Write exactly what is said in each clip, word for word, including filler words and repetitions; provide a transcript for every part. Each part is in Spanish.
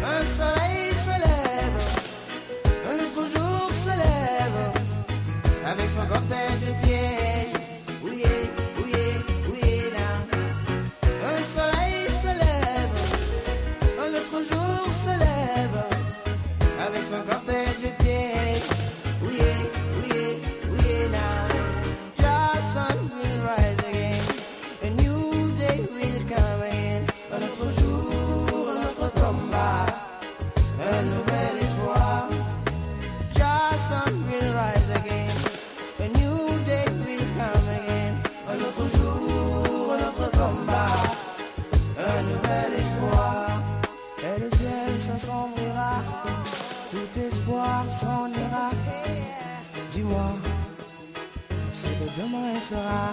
Un soleil se lève, un autre jour se lève, avec son cortège de pièges. Oui, oui, oui, là. Un soleil se lève, un autre jour se lève, avec son cortège de pièges. Oui, oui, oui, now. Just sun will rise again, a new day will come again. Un autre jour, un autre combat, un nouvel espoir. Just sun will rise again, a new day will come again. Un autre jour, un autre combat, un nouvel espoir. Et le ciel s'assombrira, tout espoir s'en ira. Dis-moi ce que demain sera.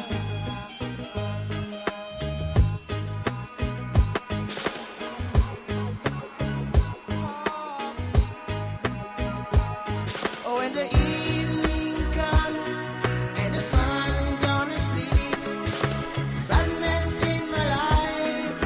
Oh, and the evening comes and the sun gonna sleep. Sadness in my life.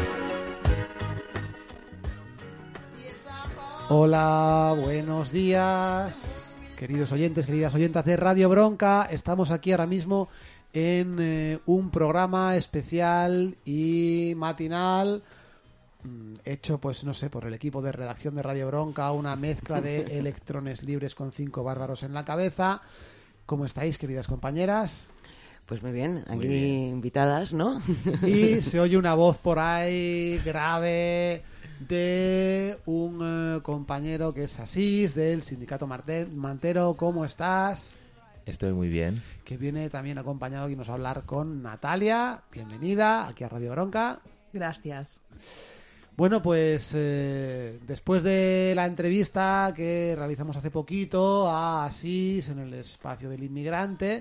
Yes, I Hola, buenos días, queridos oyentes, queridas oyentas de Radio Bronca. Estamos aquí ahora mismo en eh, un programa especial y matinal mm, hecho, pues no sé, por el equipo de redacción de Radio Bronca, una mezcla de electrones libres con cinco bárbaros en la cabeza. ¿Cómo estáis, queridas compañeras? Pues muy bien, aquí Muy bien. invitadas, ¿no? Y se oye una voz por ahí grave de un eh, compañero que es Asís, del Sindicato Marte- Mantero. ¿Cómo estás? Estoy muy bien. Que viene también acompañado y nos va a hablar con Natalia. Bienvenida aquí a Radio Bronca. Gracias. Bueno, pues eh, después de la entrevista que realizamos hace poquito a Asís en el espacio del inmigrante,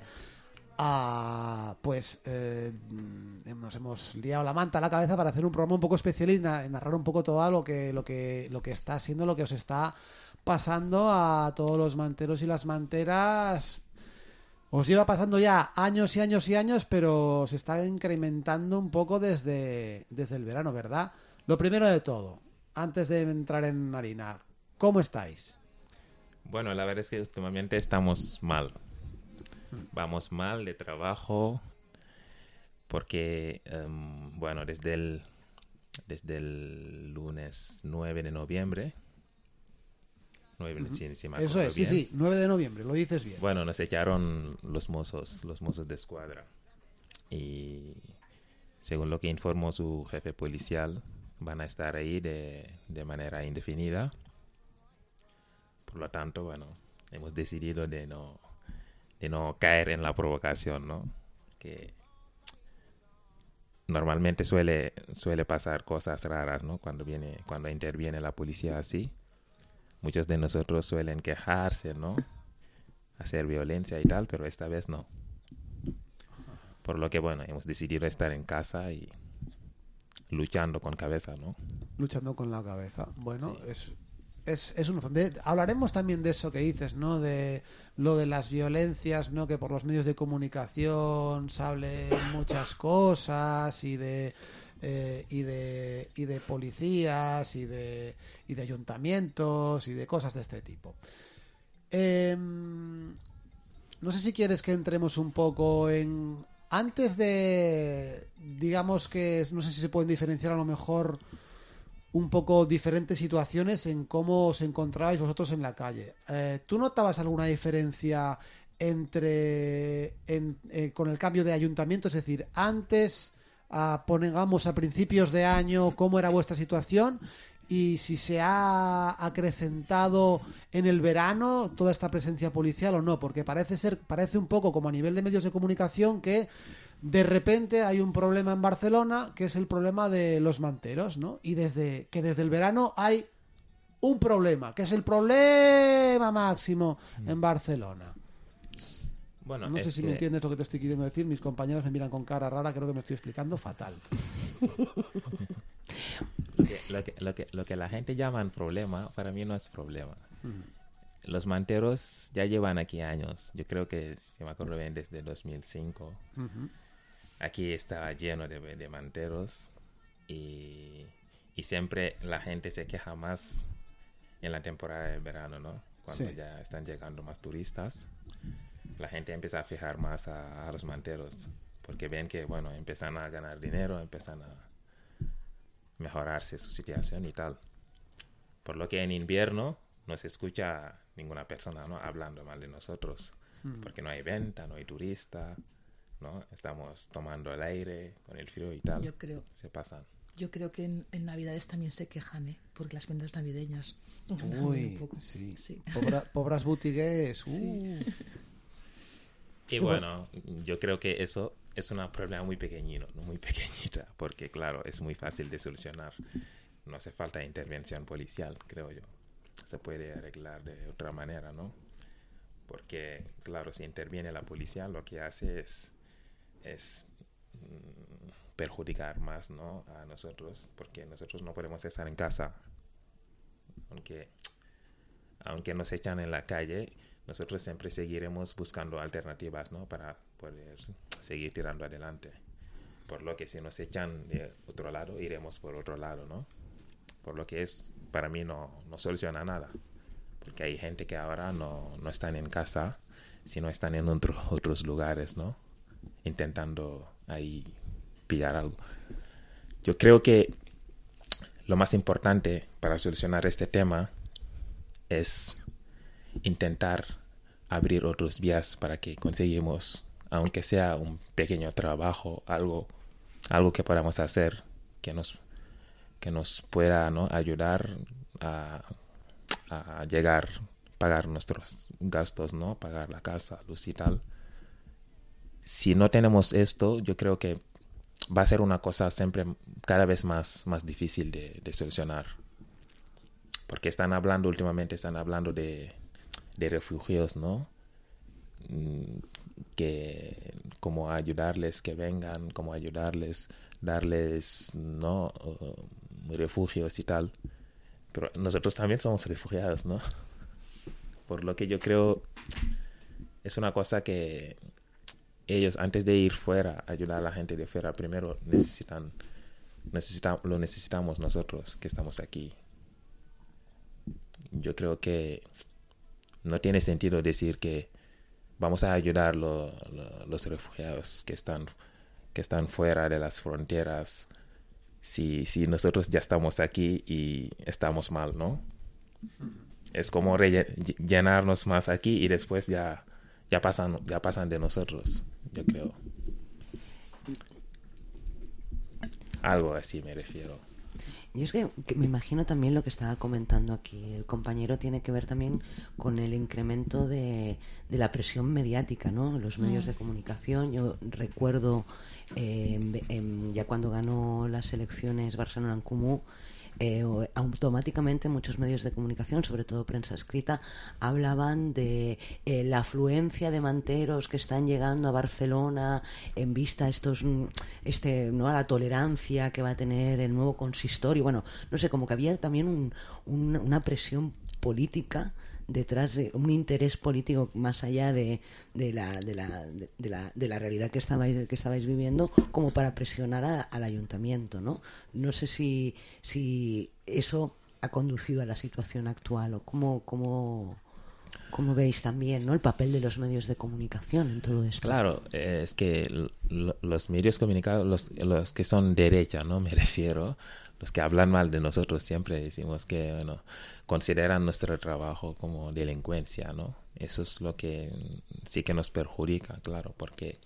ah, pues eh, nos hemos liado la manta a la cabeza para hacer un programa un poco especial y na- narrar un poco todo lo que, lo que, lo que está siendo, lo que os está pasando a todos los manteros y las manteras. Os lleva pasando ya años y años y años, pero se está incrementando un poco desde, desde el verano, ¿verdad? Lo primero de todo, antes de entrar en harina, ¿cómo estáis? Bueno, la verdad es que últimamente estamos mal. Vamos mal de trabajo porque, em, bueno, desde el, desde el lunes nueve de noviembre, nueve, si, si me Eso acuerdo es, sí, bien. sí, nueve de noviembre, lo dices bien. Bueno, nos echaron los mozos, los mozos de escuadra. Y según lo que informó su jefe policial, van a estar ahí de, de manera indefinida. Por lo tanto, bueno, hemos decidido de no, de no caer en la provocación, ¿no? Que normalmente suele, suele pasar cosas raras, ¿no? Cuando viene, cuando interviene la policía así. Muchos de nosotros suelen quejarse, ¿no? Hacer violencia y tal, pero esta vez no. Por lo que, bueno, hemos decidido estar en casa y luchando con cabeza, ¿no? Luchando con la cabeza. Bueno, Sí. es, es, es un... de- hablaremos también de eso que dices, ¿no? De lo de las violencias, ¿no? Que por los medios de comunicación se hablen muchas cosas y de... Eh, y de y de policías y de y de ayuntamientos y de cosas de este tipo. Eh, no sé si quieres que entremos un poco en antes de, digamos que no sé si se pueden diferenciar a lo mejor un poco diferentes situaciones en cómo os encontrabais vosotros en la calle. Eh, ¿Tú notabas alguna diferencia entre en, eh, con el cambio de ayuntamiento? Es decir, antes a, pongamos a principios de año, cómo era vuestra situación y si se ha acrecentado en el verano toda esta presencia policial o no, porque parece ser, parece un poco como a nivel de medios de comunicación que de repente hay un problema en Barcelona que es el problema de los manteros, ¿no? Y desde que desde el verano hay un problema, que es el problema máximo en Barcelona. Bueno, No sé es si que- me entiendes lo que te estoy queriendo decir. Mis compañeros me miran con cara rara. Creo que me estoy explicando fatal. Lo que, lo, que, lo, que, lo que la gente llama problema, para mí no es problema. Mm. Los manteros ya llevan aquí años. Yo creo que, si me acuerdo bien, desde dos mil cinco. Uh-huh. Aquí estaba lleno de, de manteros. Y, y siempre la gente se queja más en la temporada de verano, ¿no? Cuando Sí. ya están llegando más turistas, la gente empieza a fijar más a, a los manteros, porque ven que, bueno, empiezan a ganar dinero, empiezan a mejorarse su situación y tal. Por lo que en invierno no se escucha ninguna persona, ¿no?, hablando mal de nosotros, Mm. porque no hay venta, no hay turista, ¿no? Estamos tomando el aire con el frío y tal. Yo creo, Se pasan. yo creo que en, en Navidades también se quejan, ¿eh? Porque las ventas navideñas. Uy, un poco. sí. Sí. Pobra- pobras botigues. Uh. Sí. Y bueno, yo creo que eso es un problema muy pequeñito, ¿no? Muy pequeñita, porque claro, es muy fácil de solucionar. No hace falta intervención policial, creo yo. Se puede arreglar de otra manera, ¿no? Porque, claro, si interviene la policía, lo que hace es, es mm, perjudicar más, ¿no?, a nosotros, porque nosotros no podemos estar en casa. Aunque, aunque nos echan en la calle, nosotros siempre seguiremos buscando alternativas, ¿no?, para poder seguir tirando adelante. Por lo que si nos echan de otro lado, iremos por otro lado, ¿no? Por lo que es, para mí no, no soluciona nada. Porque hay gente que ahora no, no están en casa, sino están en otro, otros lugares, ¿no? Intentando ahí pillar algo. Yo creo que lo más importante para solucionar este tema es intentar abrir otros vías para que conseguimos, aunque sea un pequeño trabajo, algo, algo que podamos hacer que nos, que nos pueda, ¿no?, ayudar a, a llegar, pagar nuestros gastos, ¿no?, pagar la casa, luz y tal. Si no tenemos esto, yo creo que va a ser una cosa siempre cada vez más, más difícil de, de solucionar. Porque están hablando últimamente, están hablando de, de refugios, ¿no? Mm, que cómo ayudarles, que vengan, cómo ayudarles, darles, ¿no?, uh, refugios y tal. Pero nosotros también somos refugiados, ¿no? Por lo que yo creo es una cosa que ellos, antes de ir fuera, ayudar a la gente de fuera, primero necesitan, necesita, lo necesitamos nosotros que estamos aquí. Yo creo que no tiene sentido decir que vamos a ayudar a lo, lo, los refugiados que están, que están fuera de las fronteras si, si nosotros ya estamos aquí y estamos mal, ¿no? Es como relle- llenarnos más aquí y después ya, ya, pasan, ya pasan de nosotros, yo creo. Algo así me refiero. Y es que, que me imagino también lo que estaba comentando aquí el compañero tiene que ver también con el incremento de, de la presión mediática, ¿no? Los medios de comunicación. Yo recuerdo eh, en- en- ya cuando ganó las elecciones Barcelona en Comú, eh, o- automáticamente muchos medios de comunicación, sobre todo prensa escrita, hablaban de eh, la afluencia de manteros que están llegando a Barcelona en vista a estos, mm, este, ¿no?, a la tolerancia que va a tener el nuevo consistorio. Bueno, no sé, como que había también un- un- una presión política detrás de un interés político más allá de, de, la, de, la, de, de la, de la realidad que estabais, que estabais viviendo, como para presionar a- al ayuntamiento, ¿no? No sé si, si eso ha conducido a la situación actual o cómo, cómo, cómo veis también, ¿no?, el papel de los medios de comunicación en todo esto. Claro, eh, es que l- l- los medios comunicados, los, los que son derecha, ¿no? Me refiero, los que hablan mal de nosotros siempre decimos que, bueno, consideran nuestro trabajo como delincuencia, ¿no? Eso es lo que sí que nos perjudica, claro, porque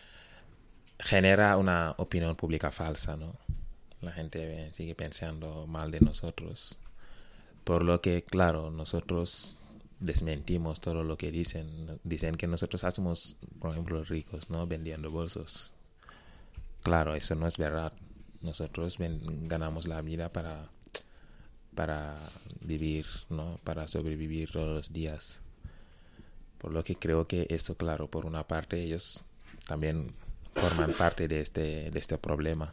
genera una opinión pública falsa, ¿no? La gente sigue pensando mal de nosotros. Por lo que, claro, nosotros desmentimos todo lo que dicen. Dicen que nosotros hacemos, por ejemplo, ricos, ¿no?, vendiendo bolsos. Claro, eso no es verdad. Nosotros ven- ganamos la vida para, para vivir, ¿no?, para sobrevivir todos los días. Por lo que creo que eso, claro, por una parte ellos también forman parte de este, de este problema.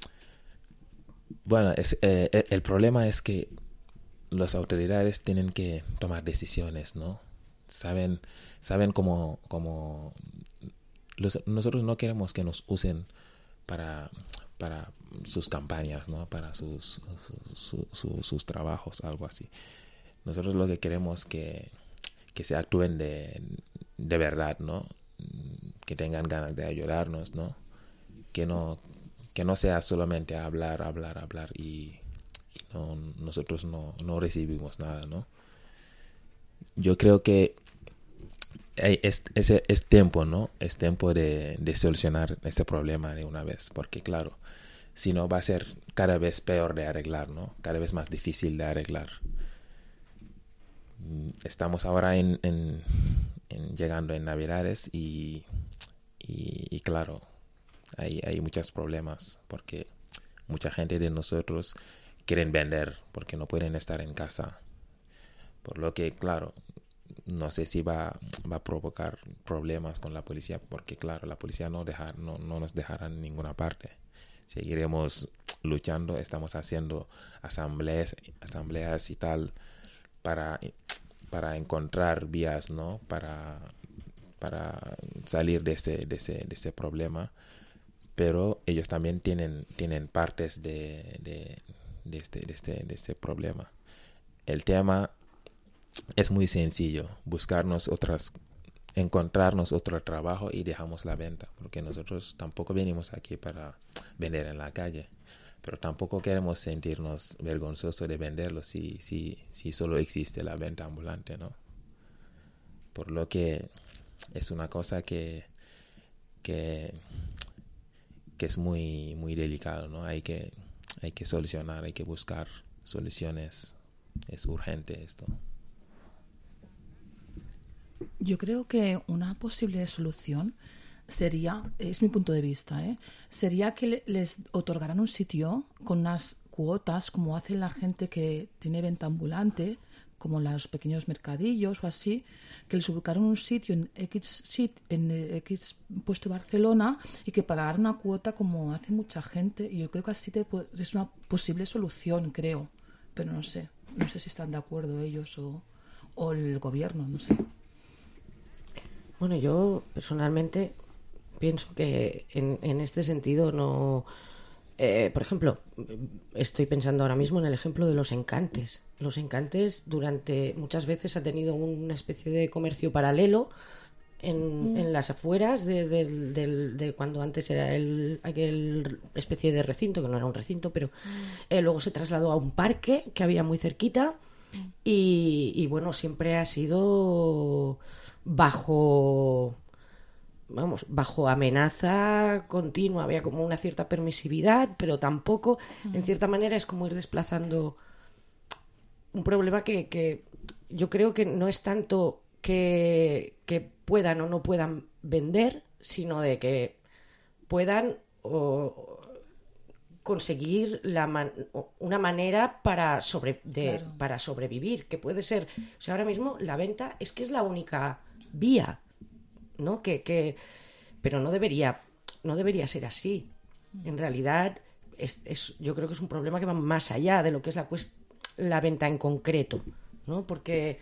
Bueno, es, eh, el problema es que las autoridades tienen que tomar decisiones, ¿no? Saben, saben cómo, cómo los, nosotros no queremos que nos usen para, para sus campañas, ¿no? Para sus, su- su- sus trabajos, algo así. nosotros lo que queremos que que se actúen de, de verdad, ¿no? Que tengan ganas de ayudarnos, ¿no? Que no, que no sea solamente hablar, hablar, hablar y, y no, nosotros no, no recibimos nada, ¿no? Yo creo que es, es, es tiempo, ¿no? Es tiempo de, de solucionar este problema de una vez, porque claro, si no va a ser cada vez peor de arreglar, ¿no? Cada vez más difícil de arreglar. Estamos ahora en, en, en llegando en Navidades y, y, y claro, hay, hay muchos problemas porque mucha gente de nosotros quieren vender porque no pueden estar en casa. Por lo que, claro, no sé si va, va a provocar problemas con la policía porque, claro, la policía no, deja, no, no nos dejará en ninguna parte. Seguiremos luchando, estamos haciendo asambleas, asambleas y tal para, para encontrar vías, ¿no? Para, para salir de ese, de ese, de ese problema. Pero ellos también tienen, tienen partes de, de, de, este, de, este, de este problema. El tema es muy sencillo, buscarnos otras, encontrarnos otro trabajo y dejamos la venta, porque nosotros tampoco venimos aquí para vender en la calle, pero tampoco queremos sentirnos vergonzosos de venderlo si, si, si solo existe la venta ambulante, ¿no? Por lo que es una cosa que, que, que es muy, muy delicado, ¿no? Hay que, hay que solucionar, hay que buscar soluciones. Es urgente esto. Yo creo que una posible solución sería, es mi punto de vista, ¿eh? sería que le, les otorgaran un sitio con unas cuotas como hace la gente que tiene venta ambulante, como los pequeños mercadillos o así, que les ubicaran un sitio en X, sit, en X puesto de Barcelona y que pagaran una cuota como hace mucha gente. Y yo creo que así te, es una posible solución, creo. Pero no sé, no sé si están de acuerdo ellos o, o el gobierno, no sé. Bueno, yo personalmente pienso que en, en este sentido no... Eh, por ejemplo, estoy pensando ahora mismo en el ejemplo de los encantes. Los encantes durante muchas veces ha tenido una especie de comercio paralelo en, mm. en las afueras de, de, de, de cuando antes era el, aquel especie de recinto, que no era un recinto, pero mm. eh, luego se trasladó a un parque que había muy cerquita mm. y, y bueno, siempre ha sido bajo... vamos, bajo amenaza continua. Había como una cierta permisividad, pero tampoco, mm. en cierta manera, es como ir desplazando un problema que, que yo creo que no es tanto que, que puedan o no puedan vender, sino de que puedan o, conseguir la man, una manera para, sobre, de, claro. para sobrevivir, que puede ser, o sea, ahora mismo la venta es que es la única vía, ¿no? Que, que, pero no debería, no debería ser así. En realidad, es, es, yo creo que es un problema que va más allá de lo que es la, la venta en concreto, ¿no? Porque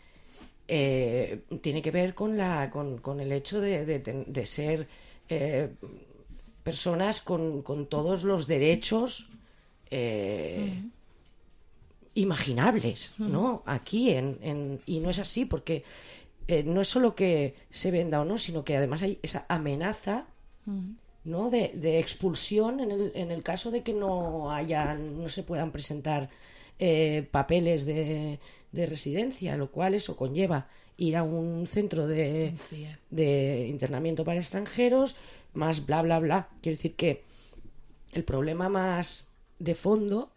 eh, tiene que ver con, la, con, con el hecho de, de, de ser eh, personas con, con todos los derechos eh, uh-huh. imaginables, ¿no? Uh-huh. Aquí, en, en, y no es así porque Eh, no es solo que se venda o no, sino que además hay esa amenaza, uh-huh. ¿no? de, de expulsión en el, en el caso de que no hayan, no se puedan presentar eh, papeles de, de residencia, lo cual eso conlleva ir a un centro de, de internamiento para extranjeros, más bla bla bla. Quiero decir que el problema más de fondo,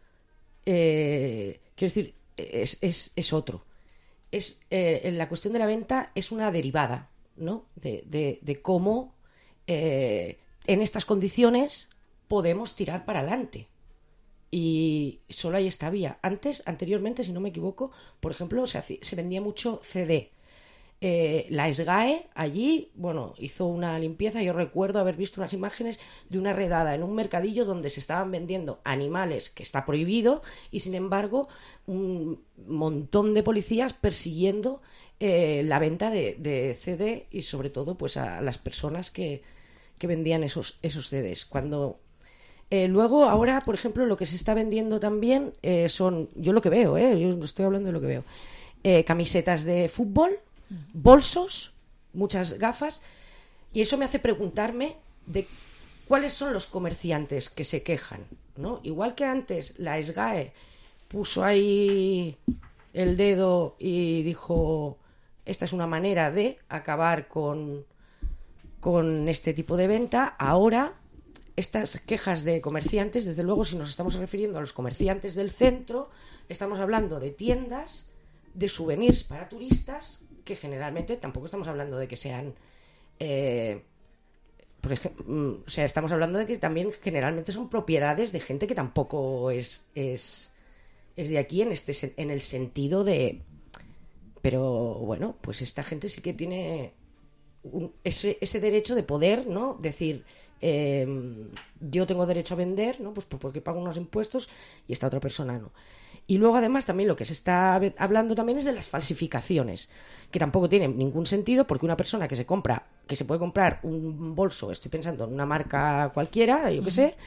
eh, quiero decir, es, es, es otro. Es, eh, en la cuestión de la venta es una derivada, ¿no? De, de, de cómo eh, en estas condiciones podemos tirar para adelante. Y solo hay esta vía. Antes, anteriormente, si no me equivoco, por ejemplo, se, hacía, se vendía mucho C D. Eh, la SGAE allí, bueno, hizo una limpieza. Yo recuerdo haber visto unas imágenes de una redada en un mercadillo donde se estaban vendiendo animales, que está prohibido, y sin embargo un montón de policías persiguiendo eh, la venta de, de C D y sobre todo pues a las personas que, que vendían esos, esos C Ds. Cuando Eh, luego, ahora, por ejemplo, lo que se está vendiendo también eh, son, yo lo que veo, eh, yo estoy hablando de lo que veo, eh, camisetas de fútbol, bolsos, muchas gafas, y eso me hace preguntarme de cuáles son los comerciantes que se quejan, ¿no? Igual que antes la SGAE puso ahí el dedo y dijo, esta es una manera de acabar con, con este tipo de venta, ahora estas quejas de comerciantes, desde luego, si nos estamos refiriendo a los comerciantes del centro, estamos hablando de tiendas, de souvenirs para turistas, que generalmente tampoco estamos hablando de que sean... Eh, por ejemplo, o sea, estamos hablando de que también generalmente son propiedades de gente que tampoco es, es, es de aquí en, este, en el sentido de... Pero bueno, pues esta gente sí que tiene un, ese, ese derecho de poder, ¿no? Decir, eh, yo tengo derecho a vender, ¿no? Pues porque pago unos impuestos y esta otra persona no. Y luego además también lo que se está hablando también es de las falsificaciones, que tampoco tienen ningún sentido, porque una persona que se compra, que se puede comprar un bolso, estoy pensando en una marca cualquiera, yo qué sé,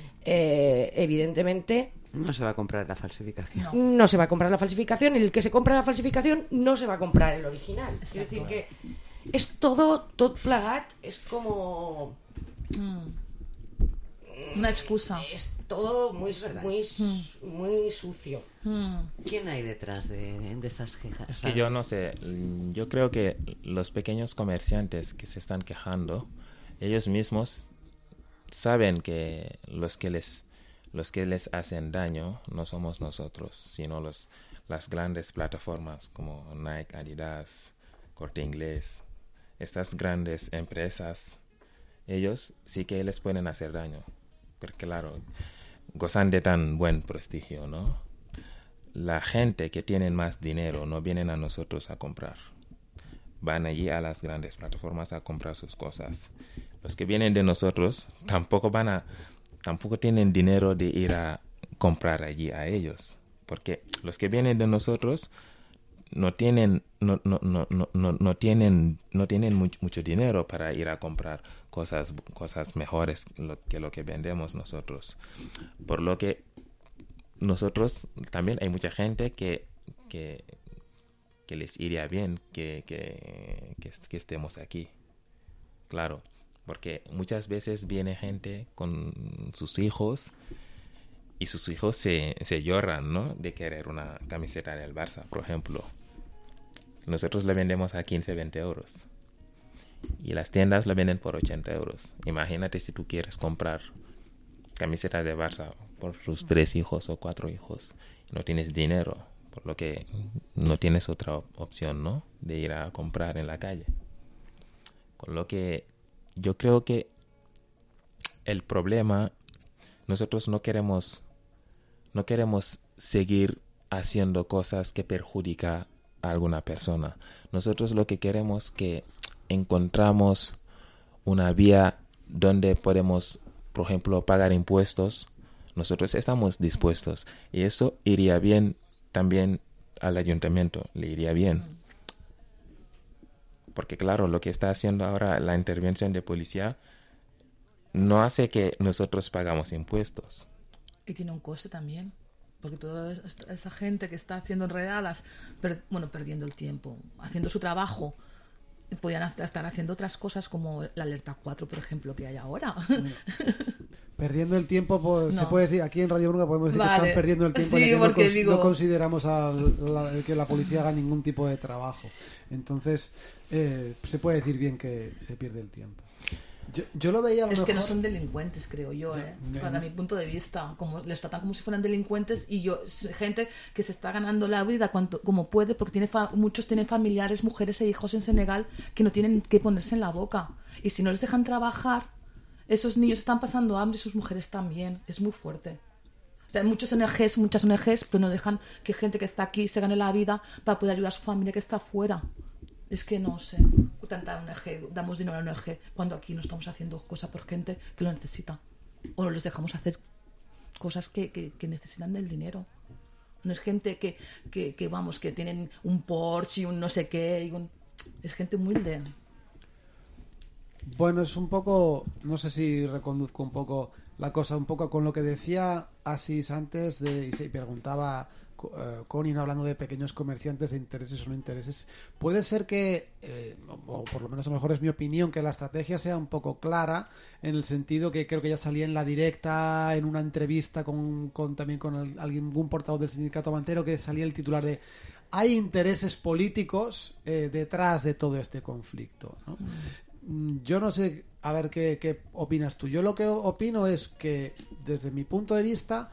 eh, evidentemente no se va a comprar la falsificación. No. no se va a comprar la falsificación, y el que se compra la falsificación no se va a comprar el original. Es decir, que es todo, todo plagat, es como... Mm. Una excusa. Es todo muy, muy, mm. muy sucio. Mm. ¿Quién hay detrás de, de estas quejas? Es que yo no sé, yo creo que los pequeños comerciantes que se están quejando, ellos mismos saben que los que les los que les hacen daño no somos nosotros, sino los las grandes plataformas como Nike, Adidas, Corte Inglés, estas grandes empresas. Ellos sí que les pueden hacer daño, porque claro, gozan de tan buen prestigio, ¿no? La gente que tiene más dinero no vienen a nosotros a comprar. Van allí a las grandes plataformas a comprar sus cosas. Los que vienen de nosotros tampoco van a, tampoco tienen dinero de ir a comprar allí a ellos. Porque los que vienen de nosotros no tienen, no, no, no, no, no, no tienen, no tienen mucho, mucho dinero para ir a comprar cosas, cosas mejores lo, que lo que vendemos nosotros. Por lo que nosotros también hay mucha gente que, que, que les iría bien que, que, que, que estemos aquí. Claro, porque muchas veces viene gente con sus hijos y sus hijos se, se lloran, ¿no? De querer una camiseta del Barça, por ejemplo. Nosotros la vendemos a quince, veinte euros. Y las tiendas la venden por ochenta euros. Imagínate si tú quieres comprar camiseta de Barça por tus tres hijos o cuatro hijos. No tienes dinero, por lo que no tienes otra opción, ¿no? De ir a comprar en la calle. Con lo que yo creo que el problema, nosotros no queremos, no queremos seguir haciendo cosas que perjudican a alguna persona. Nosotros lo que queremos es que encontramos una vía donde podemos, por ejemplo, pagar impuestos. Nosotros estamos dispuestos y eso iría bien también al ayuntamiento, le iría bien. Porque claro, lo que está haciendo ahora la intervención de policía no hace que nosotros pagamos impuestos. Y tiene un coste también, porque toda esa gente que está haciendo enredadas, per, bueno, perdiendo el tiempo, haciendo su trabajo, podían estar haciendo otras cosas como la alerta cuatro, por ejemplo, que hay ahora. Perdiendo el tiempo, pues, no. se puede decir, aquí en Radio Bruna podemos decir vale. que están perdiendo el tiempo, sí, ya que porque no, cons- digo... no consideramos a la, que la policía haga ningún tipo de trabajo. Entonces, eh, se puede decir bien que se pierde el tiempo. Yo, yo lo veía a lo Es mejor... que no son delincuentes, creo yo, ¿eh? No, Para no. mi punto de vista. Como, les tratan como si fueran delincuentes y yo, gente que se está ganando la vida cuanto, como puede, porque tiene fa- muchos tienen familiares, mujeres e hijos en Senegal que no tienen que ponerse en la boca. Y si no les dejan trabajar, esos niños están pasando hambre y sus mujeres también. Es muy fuerte. O sea, hay muchos O N Ges, muchas O N Ges, pero no dejan que gente que está aquí se gane la vida para poder ayudar a su familia que está afuera. Es que no sé, tanta O N G, damos dinero a la O N G cuando aquí no estamos haciendo cosas por gente que lo necesita. O no les dejamos hacer cosas que, que, que necesitan del dinero. No es gente que, que, que, vamos, que tienen un Porsche y un no sé qué. Y un... Es gente humilde. Bueno, es un poco, no sé si reconduzco un poco la cosa, un poco con lo que decía Asís antes de, y se preguntaba uh, Connie, ¿no? Hablando de pequeños comerciantes, de intereses o no intereses. Puede ser que, eh, o por lo menos a lo mejor es mi opinión, que la estrategia sea un poco clara, en el sentido que creo que ya salía en La Directa, en una entrevista con, con también con el, algún portavoz del sindicato mantero, que salía el titular de hay intereses políticos eh, detrás de todo este conflicto, ¿no? Mm. Yo no sé, a ver qué, qué opinas tú. Yo lo que opino es que, desde mi punto de vista,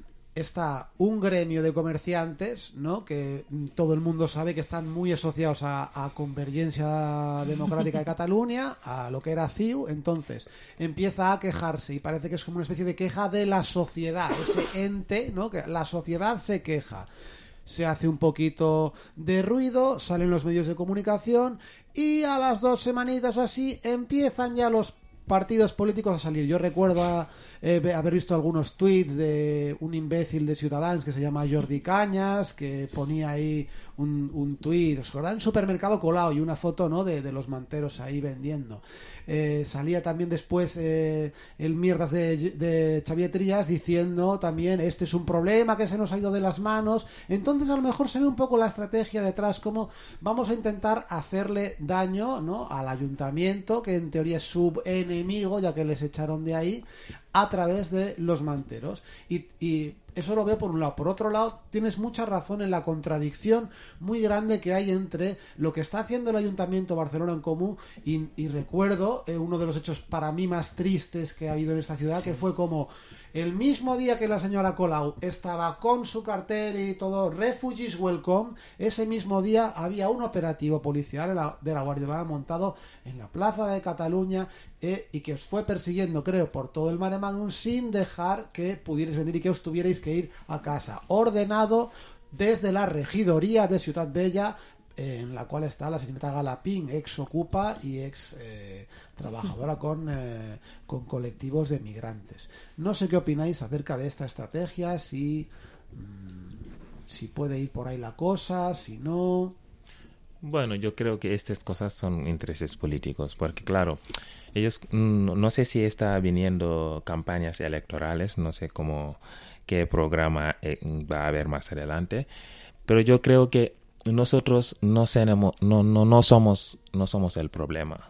está un gremio de comerciantes, ¿no? Que todo el mundo sabe que están muy asociados a, a Convergencia Democrática de Cataluña, a lo que era C I U. Entonces empieza a quejarse y parece que es como una especie de queja de la sociedad, ese ente, ¿no? Que la sociedad se queja. Se hace un poquito de ruido, salen los medios de comunicación y a las dos semanitas o así empiezan ya los partidos políticos a salir. Yo recuerdo a, eh, haber visto algunos tweets de un imbécil de Ciutadans que se llama Jordi Cañas, que ponía ahí un, un tweet, os acordáis, un supermercado colado y una foto, ¿no? de, de los manteros ahí vendiendo. Eh, salía también después eh, el mierdas de, de Xavier Trías diciendo también este es un problema que se nos ha ido de las manos. Entonces a lo mejor se ve un poco la estrategia detrás, como vamos a intentar hacerle daño, ¿no? al ayuntamiento, que en teoría es subenemigo, ya que les echaron de ahí, a través de los manteros. Y, y eso lo veo por un lado. Por otro lado, tienes mucha razón en la contradicción muy grande que hay entre lo que está haciendo el Ayuntamiento Barcelona en Comú y, y recuerdo eh, uno de los hechos para mí más tristes que ha habido en esta ciudad, sí. que fue como el mismo día que la señora Colau estaba con su cartel y todo, Refugees Welcome, ese mismo día había un operativo policial de la, de la Guardia Urbana montado en la Plaza de Cataluña eh, y que os fue persiguiendo, creo, por todo el Mare Magnum sin dejar que pudierais venir y que os tuvierais que ir a casa. Ordenado desde la regidoría de Ciutat Bella, en la cual está la señorita Galapín, ex Ocupa y ex eh, trabajadora con, eh, con colectivos de migrantes. No sé qué opináis acerca de esta estrategia, si, mmm, si puede ir por ahí la cosa, si no. Bueno, yo creo que estas cosas son intereses políticos, porque claro, ellos, no, no sé si está viniendo campañas electorales, no sé cómo, qué programa eh, va a haber más adelante, pero yo creo que nosotros no, seremos, no, no, no, somos, no somos el problema.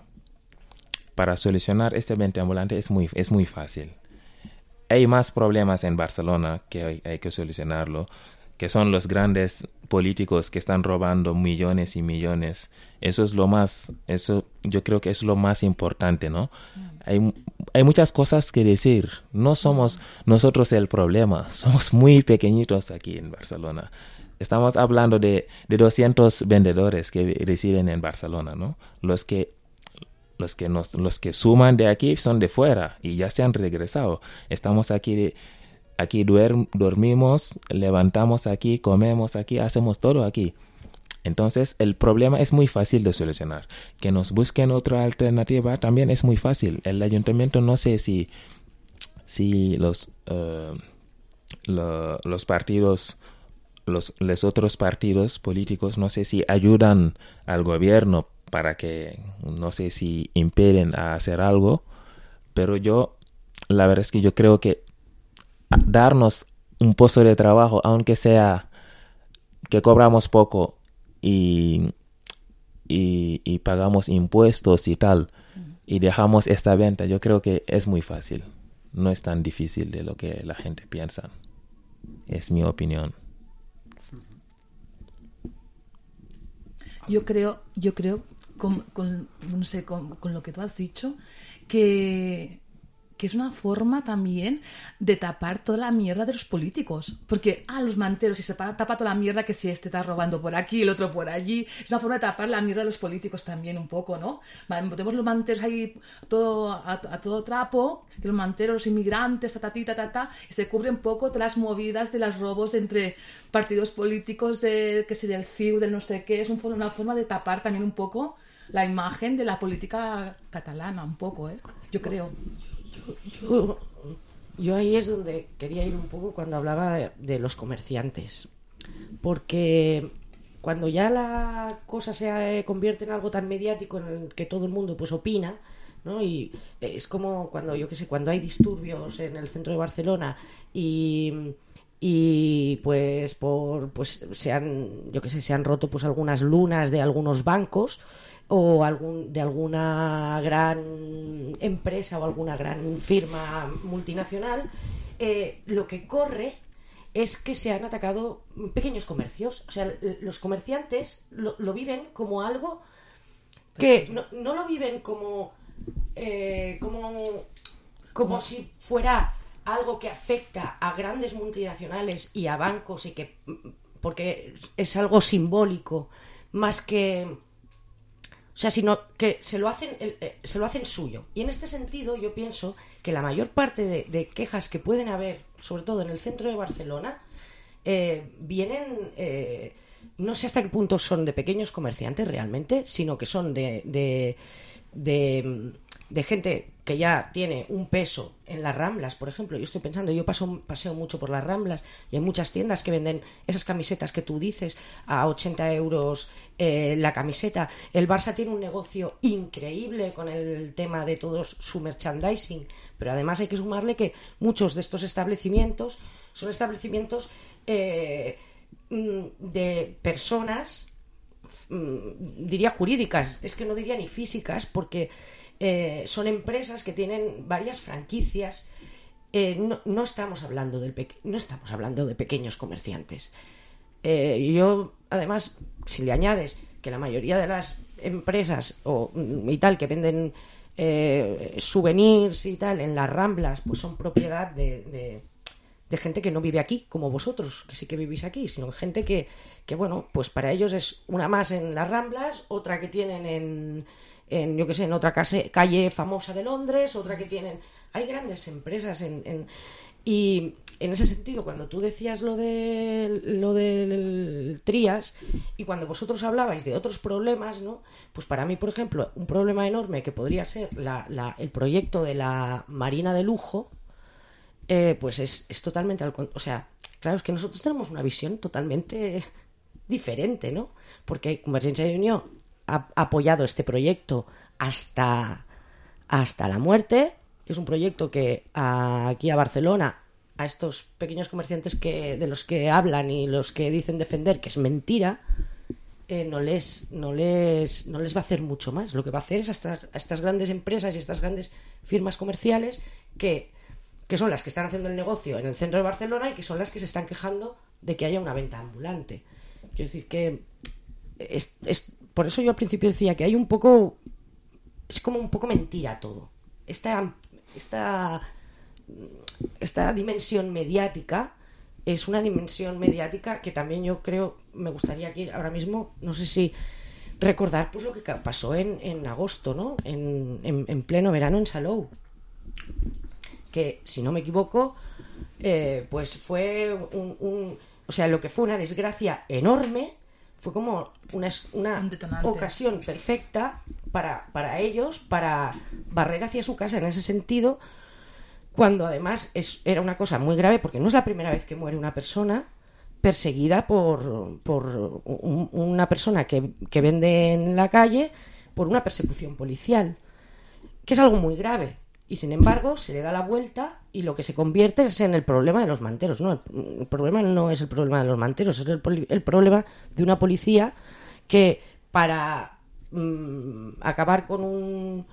Para solucionar este venta ambulante es muy, es muy fácil. Hay más problemas en Barcelona que hay, hay que solucionarlo, que son los grandes políticos que están robando millones y millones. Eso es lo más, eso yo creo que es lo más importante, ¿no? Mm. Hay, hay muchas cosas que decir. No somos mm. nosotros el problema. Somos muy pequeñitos aquí en Barcelona. Estamos hablando de, de doscientos vendedores que residen en Barcelona, ¿no? Los que, los que nos, los que suman de aquí son de fuera y ya se han regresado. Estamos aquí de, Aquí duerm, dormimos, levantamos aquí, comemos aquí, hacemos todo aquí. Entonces, el problema es muy fácil de solucionar. Que nos busquen otra alternativa también es muy fácil. El ayuntamiento, no sé si, si los, uh, lo, los partidos, los, los otros partidos políticos, no sé si ayudan al gobierno para que, no sé si impiden a hacer algo. Pero yo, la verdad es que yo creo que darnos un puesto de trabajo, aunque sea que cobramos poco y, y, y pagamos impuestos y tal, y dejamos esta venta, yo creo que es muy fácil. No es tan difícil de lo que la gente piensa. Es mi opinión. Yo creo, yo creo, con, con, no sé, con, con lo que tú has dicho, que que es una forma también de tapar toda la mierda de los políticos. Porque, ah, los manteros, si se tapa toda la mierda, que si este está robando por aquí, el otro por allí. Es una forma de tapar la mierda de los políticos también un poco, ¿no? Tenemos los manteros ahí todo, a, a todo trapo, que los manteros, los inmigrantes, ta, ta, ta, ta, ta, y se cubre un poco todas las movidas de los robos entre partidos políticos, de que sé, del C I U, del no sé qué. Es un, una forma de tapar también un poco la imagen de la política catalana, un poco, ¿eh? Yo creo. Yo, yo ahí es donde quería ir un poco cuando hablaba de, de los comerciantes, porque cuando ya la cosa se convierte en algo tan mediático en el que todo el mundo pues opina, ¿no? Y es como cuando, yo qué sé, cuando hay disturbios en el centro de Barcelona y... y pues por pues se han yo qué sé se han roto pues algunas lunas de algunos bancos o algún de alguna gran empresa o alguna gran firma multinacional, eh, lo que corre es que se han atacado pequeños comercios. O sea, los comerciantes lo, lo viven como algo que no, no lo viven como eh, como como si fuera algo que afecta a grandes multinacionales y a bancos, y que porque es algo simbólico más que, o sea, sino que se lo hacen se lo hacen suyo. Y en este sentido yo pienso que la mayor parte de, de quejas que pueden haber, sobre todo en el centro de Barcelona, eh, vienen eh, no sé hasta qué punto son de pequeños comerciantes realmente, sino que son de de, de, de gente que ya tiene un peso en las Ramblas, por ejemplo. Yo estoy pensando, yo paso, paseo mucho por las Ramblas y hay muchas tiendas que venden esas camisetas que tú dices a ochenta euros eh, la camiseta. El Barça tiene un negocio increíble con el tema de todo su merchandising, pero además hay que sumarle que muchos de estos establecimientos son establecimientos eh, de personas, diría jurídicas, es que no diría ni físicas, porque Eh, son empresas que tienen varias franquicias. Eh, no, no estamos hablando del pe- no estamos hablando de pequeños comerciantes. Eh, yo, además, si le añades que la mayoría de las empresas o y tal que venden eh, souvenirs y tal en las Ramblas, pues son propiedad de, de, de gente que no vive aquí, como vosotros, que sí que vivís aquí, sino gente que, que bueno, pues para ellos es una más en las Ramblas, otra que tienen en en yo que sé en otra case, calle famosa de Londres, otra que tienen, hay grandes empresas en, en y en ese sentido, cuando tú decías lo de lo del Trías y cuando vosotros hablabais de otros problemas, ¿no? Pues para mí, por ejemplo, un problema enorme que podría ser la, la, el proyecto de la Marina de lujo, eh, pues es, es totalmente al contrario. O sea, claro, es que nosotros tenemos una visión totalmente diferente, ¿no? Porque Convergencia y Unió ha apoyado este proyecto hasta, hasta la muerte, que es un proyecto que a, aquí a Barcelona, a estos pequeños comerciantes que, de los que hablan y los que dicen defender, que es mentira, eh, no, les, no, les, no les va a hacer mucho más. Lo que va a hacer es a estas, a estas grandes empresas y estas grandes firmas comerciales que, que son las que están haciendo el negocio en el centro de Barcelona y que son las que se están quejando de que haya una venta ambulante. Quiero decir que es, es por eso yo al principio decía que hay un poco, es como un poco mentira todo. Esta, esta, esta dimensión mediática es una dimensión mediática que también yo creo, me gustaría aquí ahora mismo, no sé si recordar pues lo que pasó en, en agosto, ¿no? En, en, en pleno verano en Salou. Que, si no me equivoco, eh, pues fue un, un... O sea, lo que fue una desgracia enorme, fue como una, una Un detonante. ocasión perfecta para, para ellos, para barrer hacia su casa en ese sentido, cuando además es, era una cosa muy grave, porque no es la primera vez que muere una persona perseguida por, por un, una persona que, que vende en la calle por una persecución policial, que es algo muy grave. Y sin embargo se le da la vuelta y lo que se convierte es en el problema de los manteros. No, el, el problema no es el problema de los manteros, es el, el problema de una policía que para mmm, acabar con un,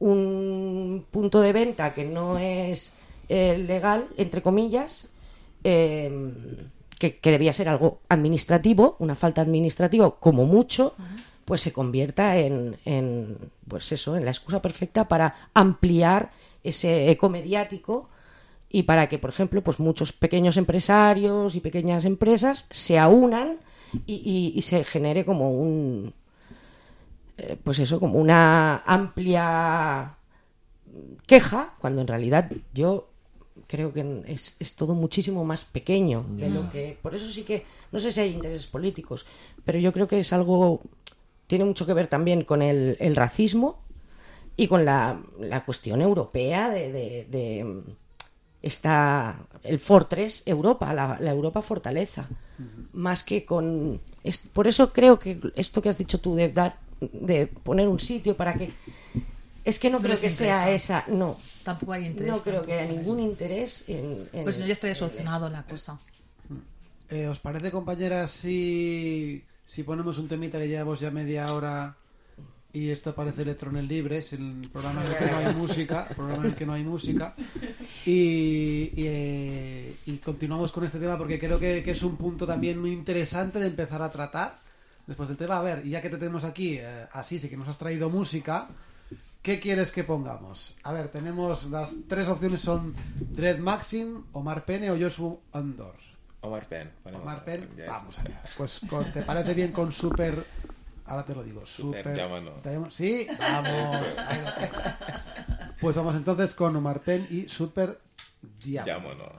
un punto de venta que no es eh, legal, entre comillas, eh, que, que debía ser algo administrativo, una falta administrativa como mucho, pues se convierta en, en pues eso, en la excusa perfecta para ampliar ese eco mediático y para que, por ejemplo, pues muchos pequeños empresarios y pequeñas empresas se aunan y, y, y se genere como un eh, pues eso, como una amplia queja, cuando en realidad yo creo que es, es todo muchísimo más pequeño de lo que, por eso sí que no sé si hay intereses políticos, pero yo creo que es algo, tiene mucho que ver también con el, el racismo y con la, la cuestión europea de, de, de esta, el Fortress Europa, la, la Europa fortaleza, uh-huh. Más que con es, por eso creo que esto que has dicho tú de dar, de poner un sitio para que Es que no, No creo les que sea interesa. esa, no. Tampoco hay interés. No creo que haya tampoco. ningún interés en... en Pues si no, ya estaría en solucionado eso. la cosa. Eh, ¿Os parece, compañeras, si, si ponemos un temita que llevamos ya media hora y esto parece electrones libres, el programa en el que no hay música, el programa en el que no hay música, y, y, eh, y continuamos con este tema porque creo que, que es un punto también muy interesante de empezar a tratar después del tema? A ver, y ya que te tenemos aquí, eh, así sí que nos has traído música, ¿qué quieres que pongamos? A ver, tenemos las tres opciones son Dread Maxim, Omar Pene o Joshua Andor. Omar Penn. ponemos Omar Penn, ya vamos es- allá. Pues con- ¿te parece bien con Super... Ahora te lo digo, Super Super... Llámalo. Diamond- Sí, vamos. Eso. Ahí lo tengo. Pues vamos entonces con Omar Penn y Super Diamond. Llámalo.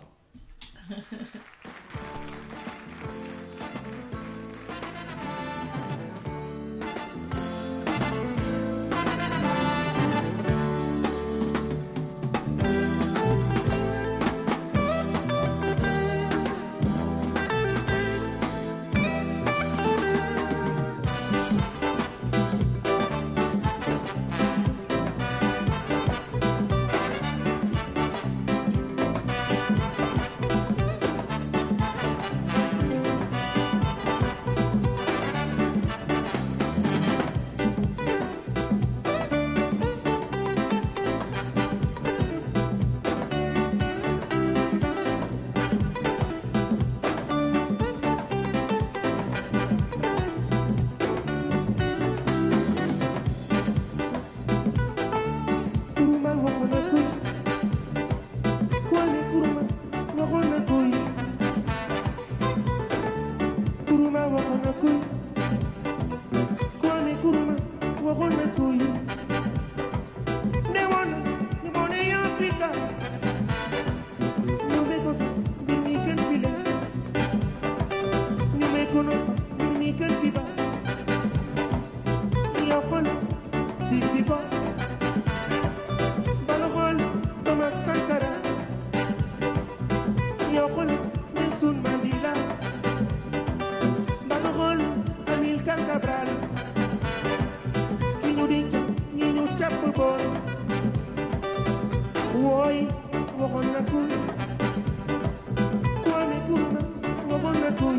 Kuruma wakona kuy Kwame kuruma wakona kuy Kuruma wakona kuy Kwame kuruma wakona kuy Ne wana ni bone Afrika Ni me kono ni mi ken file Ni me kono ni mi ken fiba Ni yakona si fiba Balagol, Thomas Sankara, Yokol, Nelson Mandela, Balagol, Amilcar Cabral, Kinyudin, Nino Chapobor, Woy, Wokonakul, Kwame Kuruma, Wokonakul.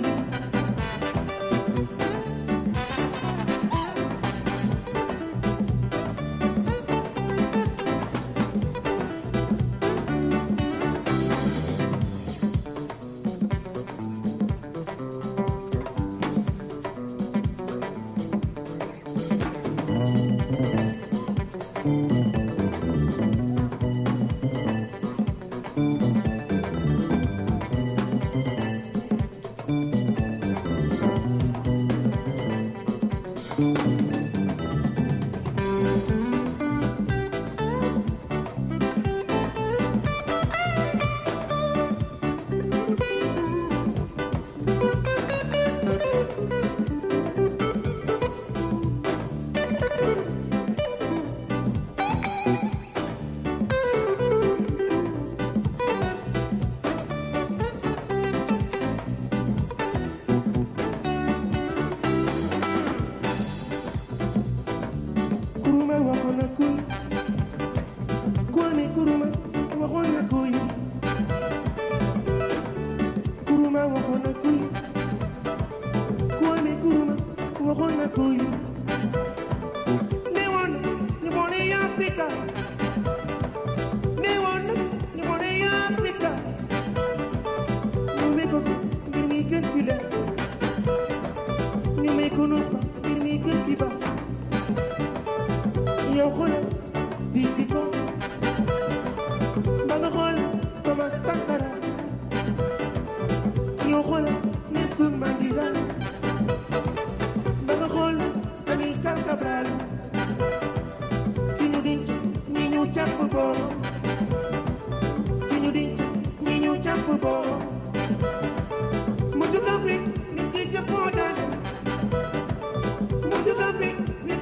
Kuruma wakona kuy Kwame kuruma wakona kuy Kuruma wakona kuy Kwame kuruma wakona kuy Ne wana ni bone Afrika Ne wana ni bone Afrika Ni me kono ni mi ken file Ni me kono ni mi ken fiba Yokole, Sipiko, Balagol, Thomas Sankara, Yokole, Nelson Mandela, Balagol, Amilcar Cabral, Kinyudin, Nino Chapobor, Kinyudin, Nino Chapobor, Mutu Kafri, Nisi Japodan, Mutu Kafri,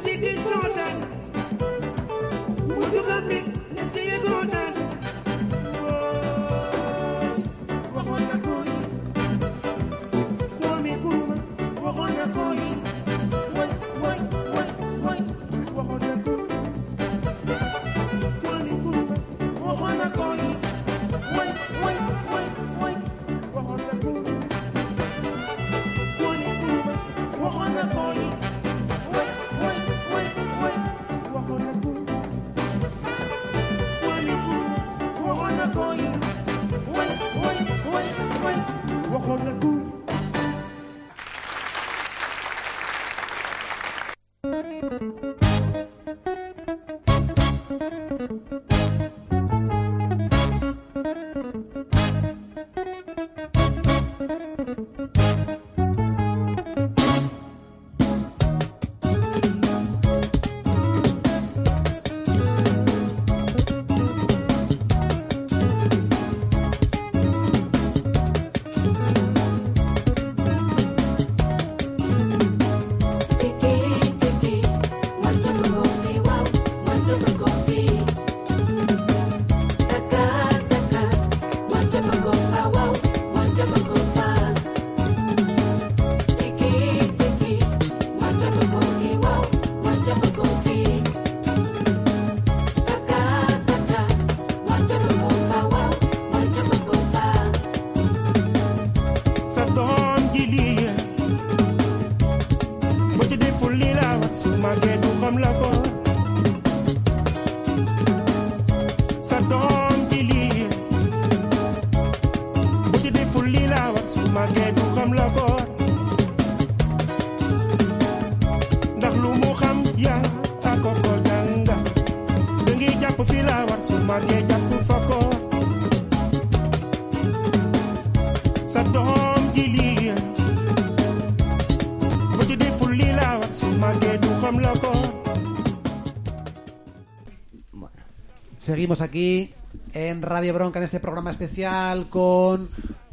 Seguimos aquí en Radio Bronca en este programa especial con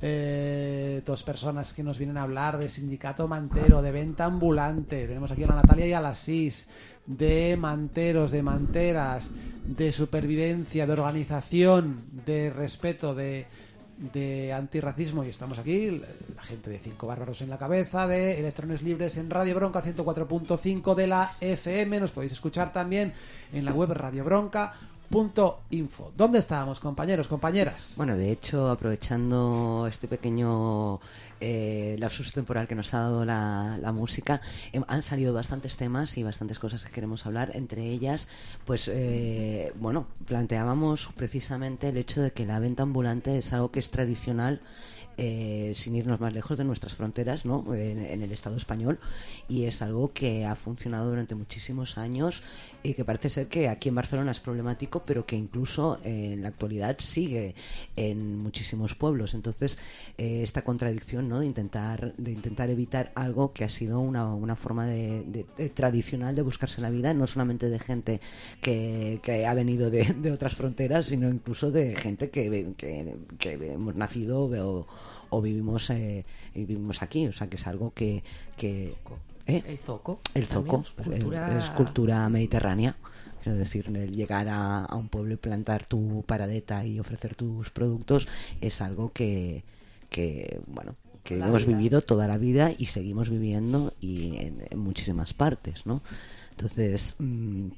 eh, dos personas que nos vienen a hablar de sindicato mantero, de venta ambulante. Tenemos aquí a la Natalia y a la Sis, de manteros, de manteras, de supervivencia, de organización, de respeto, de, de antirracismo. Y estamos aquí, la gente de Cinco Bárbaros en la Cabeza, de Electrones Libres en Radio Bronca ciento cuatro punto cinco de la F M. Nos podéis escuchar también en la web Radio Bronca punto info. ¿Dónde estábamos, compañeros, compañeras? Bueno, de hecho, aprovechando este pequeño eh, lapsus temporal que nos ha dado la, la música, eh, han salido bastantes temas y bastantes cosas que queremos hablar. Entre ellas, pues, eh, bueno, planteábamos precisamente el hecho de que la venta ambulante es algo que es tradicional, Eh, sin irnos más lejos de nuestras fronteras, ¿no? en, en el Estado español, y es algo que ha funcionado durante muchísimos años y que parece ser que aquí en Barcelona es problemático, pero que incluso eh, en la actualidad sigue en muchísimos pueblos. Entonces eh, esta contradicción, ¿no? de intentar de intentar evitar algo que ha sido una, una forma de, de, de tradicional de buscarse la vida, no solamente de gente que, que ha venido de, de otras fronteras, sino incluso de gente que, que, que hemos nacido o o vivimos eh, y vivimos aquí, o sea que es algo que, que ¿eh? el zoco el zoco es cultura... es cultura mediterránea, es decir, el llegar a, a un pueblo y plantar tu paradeta y ofrecer tus productos es algo que, que bueno, que la hemos vida. vivido toda la vida y seguimos viviendo y en, en muchísimas partes, ¿no? Entonces, mmm,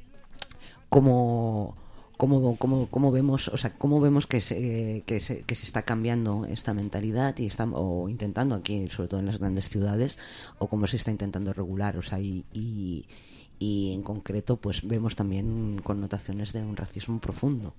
como ¿Cómo, cómo, cómo vemos, o sea, cómo vemos que se, que se, que se está cambiando esta mentalidad y está, o intentando aquí, sobre todo en las grandes ciudades, o cómo se está intentando regular, o sea, y, y, y en concreto, pues vemos también connotaciones de un racismo profundo.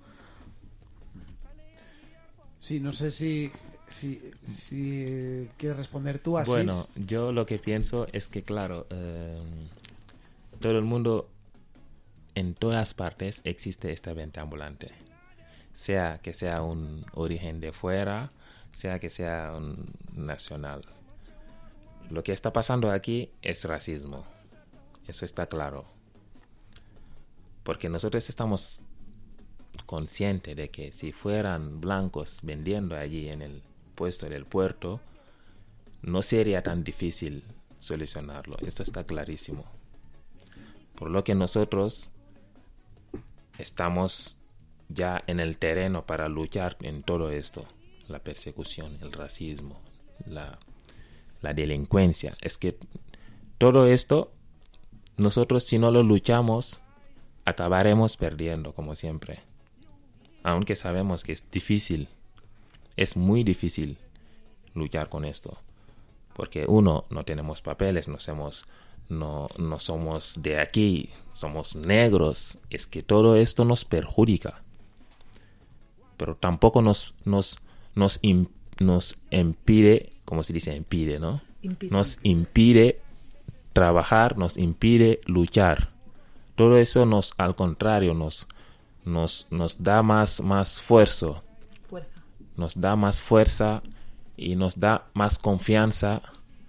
Sí, no sé si, si, si quieres responder tú así. Bueno, yo lo que pienso es que, claro, eh, todo el mundo, en todas partes existe esta venta ambulante, sea que sea un origen de fuera, sea que sea un nacional. Lo que está pasando aquí es racismo, eso está claro, porque nosotros estamos conscientes de que si fueran blancos vendiendo allí en el puesto del puerto, no sería tan difícil solucionarlo, esto está clarísimo. Por lo que nosotros estamos ya en el terreno para luchar en todo esto, la persecución, el racismo, la, la delincuencia. Es que todo esto, nosotros si no lo luchamos, acabaremos perdiendo, como siempre. Aunque sabemos que es difícil, es muy difícil luchar con esto. Porque uno, no tenemos papeles, no somos, no, no somos de aquí, somos negros, es que todo esto nos perjudica. Pero tampoco nos, nos, nos, im, nos impide, como se dice, impide, ¿no? Impide. Nos impide trabajar, nos impide luchar. Todo eso nos, al contrario, nos, nos, nos da más, más fuerza. Fuerza. Nos da más fuerza y nos da más confianza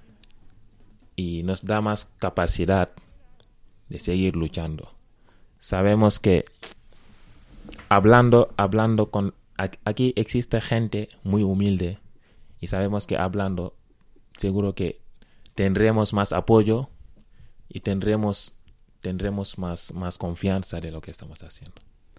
y nos da más capacidad de seguir luchando. Sabemos que hablando, hablando con... Aquí existe gente muy humilde y sabemos que hablando seguro que tendremos más apoyo y tendremos, tendremos más, más confianza de lo que estamos haciendo.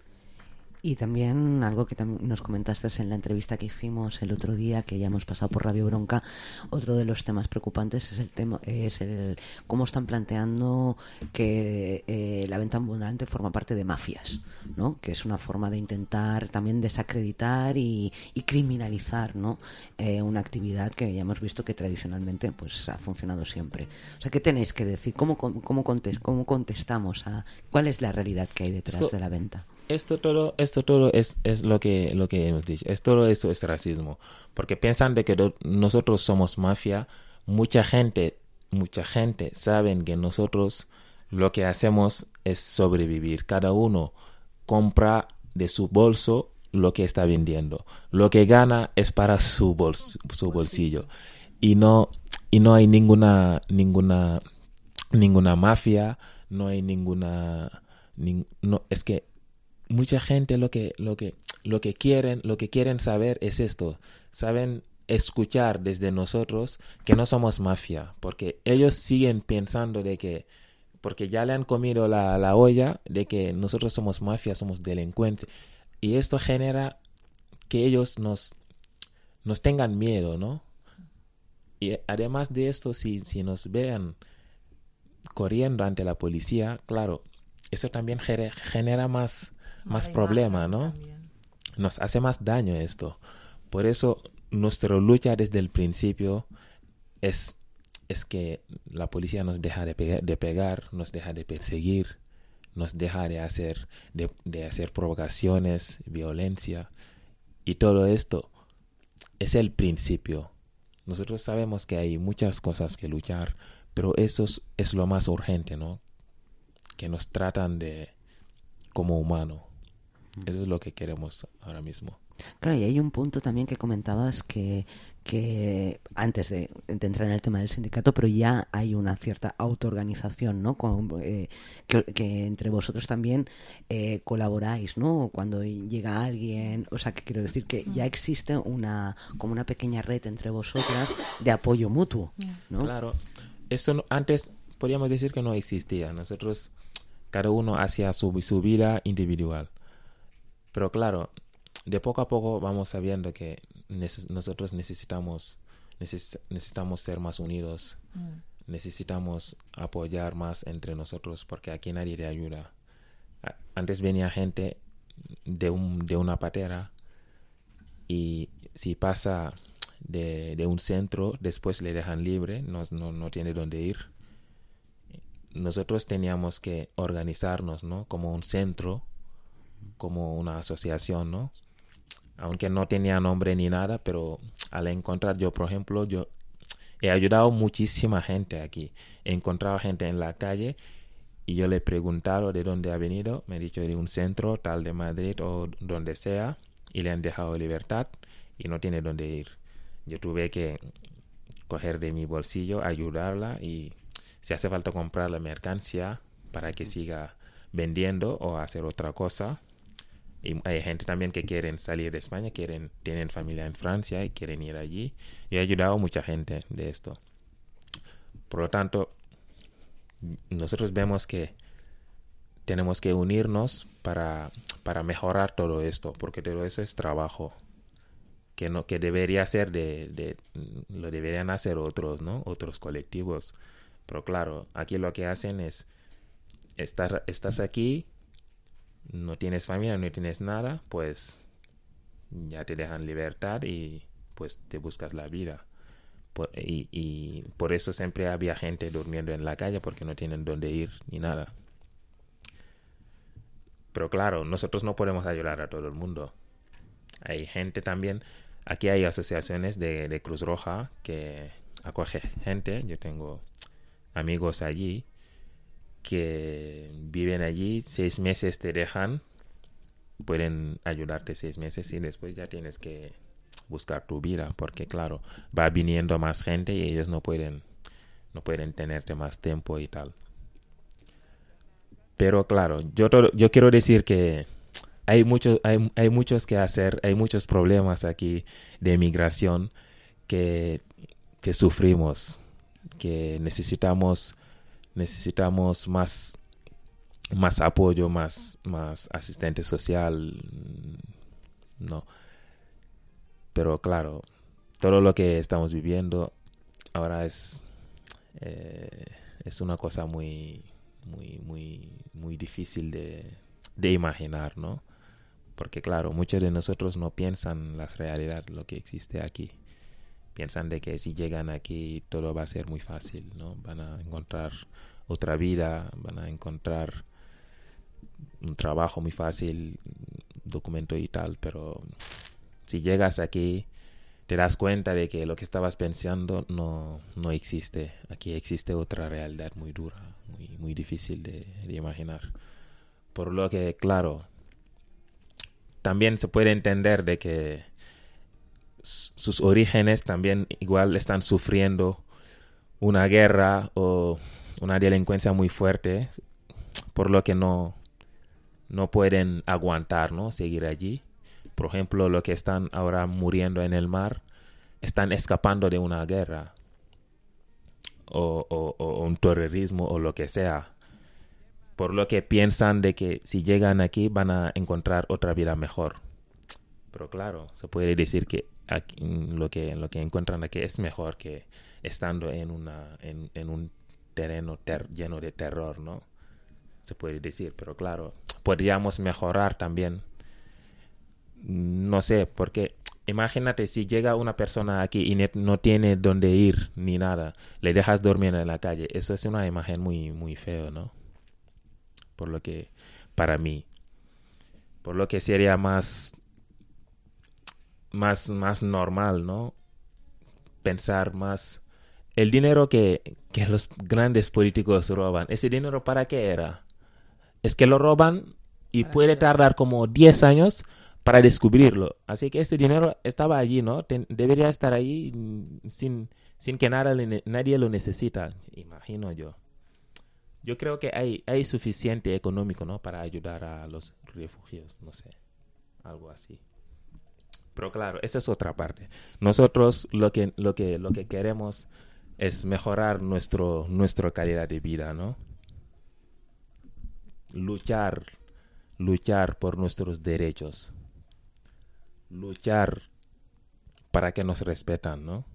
Y también algo que tam- nos comentaste en la entrevista que hicimos el otro día, que ya hemos pasado por Radio Bronca, otro de los temas preocupantes es el tema, es el cómo están planteando que eh, la venta ambulante forma parte de mafias, ¿no? Que es una forma de intentar también desacreditar y, y criminalizar, ¿no? Eh, una actividad que ya hemos visto que tradicionalmente pues ha funcionado siempre. O sea, ¿qué tenéis que decir? ¿Cómo, cómo, contes- cómo contestamos a cuál es la realidad que hay detrás Es co- de la venta? Esto todo, esto todo es, es lo que, lo que hemos dicho. Es todo eso es racismo. Porque piensan de que do- nosotros somos mafia. Mucha gente, mucha gente saben que nosotros lo que hacemos es sobrevivir. Cada uno compra de su bolso lo que está vendiendo. Lo que gana es para su bolso, su bolsillo. Y no, y no hay ninguna, ninguna, ninguna mafia, no hay ninguna, nin- no, es que mucha gente lo que lo que lo que quieren lo que quieren saber es esto, saben escuchar desde nosotros que no somos mafia, porque ellos siguen pensando de que porque ya le han comido la, la olla de que nosotros somos mafia, somos delincuentes, y esto genera que ellos nos nos tengan miedo, ¿no? Y además de esto, si si nos vean corriendo ante la policía, claro, eso también gere- genera más más Mala problema, imagen ¿no? también. Nos hace más daño esto. Por eso nuestra lucha desde el principio es, es que la policía nos deja de pegar, de pegar, nos deja de perseguir, nos deja de hacer, de, de hacer provocaciones, violencia. Y todo esto es el principio. Nosotros sabemos que hay muchas cosas que luchar, pero eso es, es lo más urgente, ¿no? Que nos tratan de como humano. Eso es lo que queremos ahora mismo. Claro, y hay un punto también que comentabas que, que antes de, de entrar en el tema del sindicato, pero ya hay una cierta autoorganización, ¿no? Con, eh, que, que entre vosotros también eh, colaboráis, ¿no? Cuando llega alguien, o sea, que quiero decir que ya existe una como una pequeña red entre vosotras de apoyo mutuo, ¿no? Claro, eso no- antes podríamos decir que no existía. Nosotros, cada uno hacía su, su vida individual. Pero claro, de poco a poco vamos sabiendo que neces- nosotros necesitamos, neces- necesitamos ser más unidos, Mm. necesitamos apoyar más entre nosotros, porque aquí nadie te ayuda. A- Antes venía gente de, un, de una patera y si pasa de, de un centro, después le dejan libre, no, no, no tiene dónde ir. Nosotros teníamos que organizarnos, ¿no? Como un centro, como una asociación, ¿no? Aunque no tenía nombre ni nada, pero al encontrar yo, por ejemplo, yo he ayudado muchísima gente aquí. He encontrado gente en la calle y yo le he preguntado de dónde ha venido. Me ha dicho de un centro tal de Madrid o donde sea, y le han dejado libertad y no tiene dónde ir. Yo tuve que coger de mi bolsillo, ayudarla, y si hace falta comprar la mercancía para que siga vendiendo o hacer otra cosa. Y hay gente también que quieren salir de España, quieren, tienen familia en Francia y quieren ir allí. Yo he ayudado a mucha gente de esto. Por lo tanto, nosotros vemos que tenemos que unirnos para, para mejorar todo esto, porque todo eso es trabajo que no que debería ser de, de lo deberían hacer otros, ¿no? Otros colectivos. Pero claro, aquí lo que hacen es estar, estás aquí, no tienes familia, no tienes nada, pues ya te dejan libertad y pues te buscas la vida. Por, y, y por eso siempre había gente durmiendo en la calle porque no tienen dónde ir ni nada. Pero claro, nosotros no podemos ayudar a todo el mundo. Hay gente también, aquí hay asociaciones de, de Cruz Roja que acoge gente. Yo tengo amigos allí que viven allí, seis meses te dejan, pueden ayudarte seis meses y después ya tienes que buscar tu vida, porque claro, va viniendo más gente y ellos no pueden, no pueden tenerte más tiempo y tal. Pero claro, yo, todo, yo quiero decir que hay, mucho, hay, hay muchos que hacer, hay muchos problemas aquí de migración que, que sufrimos, que necesitamos, necesitamos más, más apoyo, más, más asistente social, no. Pero claro, todo lo que estamos viviendo ahora es, eh, es una cosa muy, muy, muy, muy difícil de, de imaginar, ¿no? Porque claro, muchos de nosotros no piensan la realidad, lo que existe aquí. Piensan de que si llegan aquí todo va a ser muy fácil, ¿no? Van a encontrar otra vida, van a encontrar un trabajo muy fácil, documento y tal, pero si llegas aquí te das cuenta de que lo que estabas pensando no, no existe. Aquí existe otra realidad muy dura, muy, muy difícil de, de imaginar. Por lo que, claro, también se puede entender de que sus orígenes también igual están sufriendo una guerra o una delincuencia muy fuerte, por lo que no, no pueden aguantar, ¿no? Seguir allí. Por ejemplo, los que están ahora muriendo en el mar están escapando de una guerra o, o, o un terrorismo o lo que sea. Por lo que piensan de que si llegan aquí van a encontrar otra vida mejor. Pero claro, se puede decir que aquí, lo que lo que encuentran aquí es mejor que estando en una en, en un terreno ter, lleno de terror, ¿no? Se puede decir, pero claro, podríamos mejorar también. No sé, porque imagínate si llega una persona aquí y no tiene dónde ir ni nada, le dejas dormir en la calle. Eso es una imagen muy, muy feo, ¿no? Por lo que, para mí, por lo que sería más, más, más normal, ¿no? Pensar más, el dinero que, que los grandes políticos roban, ¿ese dinero para qué era? Es que lo roban y puede tardar como diez años para descubrirlo. Así que este dinero estaba allí, ¿no? Ten, debería estar ahí sin, sin que nada le, nadie lo necesita, imagino yo. Yo creo que hay, hay suficiente económico, ¿no? Para ayudar a los refugiados, no sé, algo así. Pero claro, esa es otra parte. Nosotros lo que, lo que, lo que queremos es mejorar nuestro, nuestra calidad de vida, ¿no? Luchar, luchar por nuestros derechos. Luchar para que nos respetan, ¿no?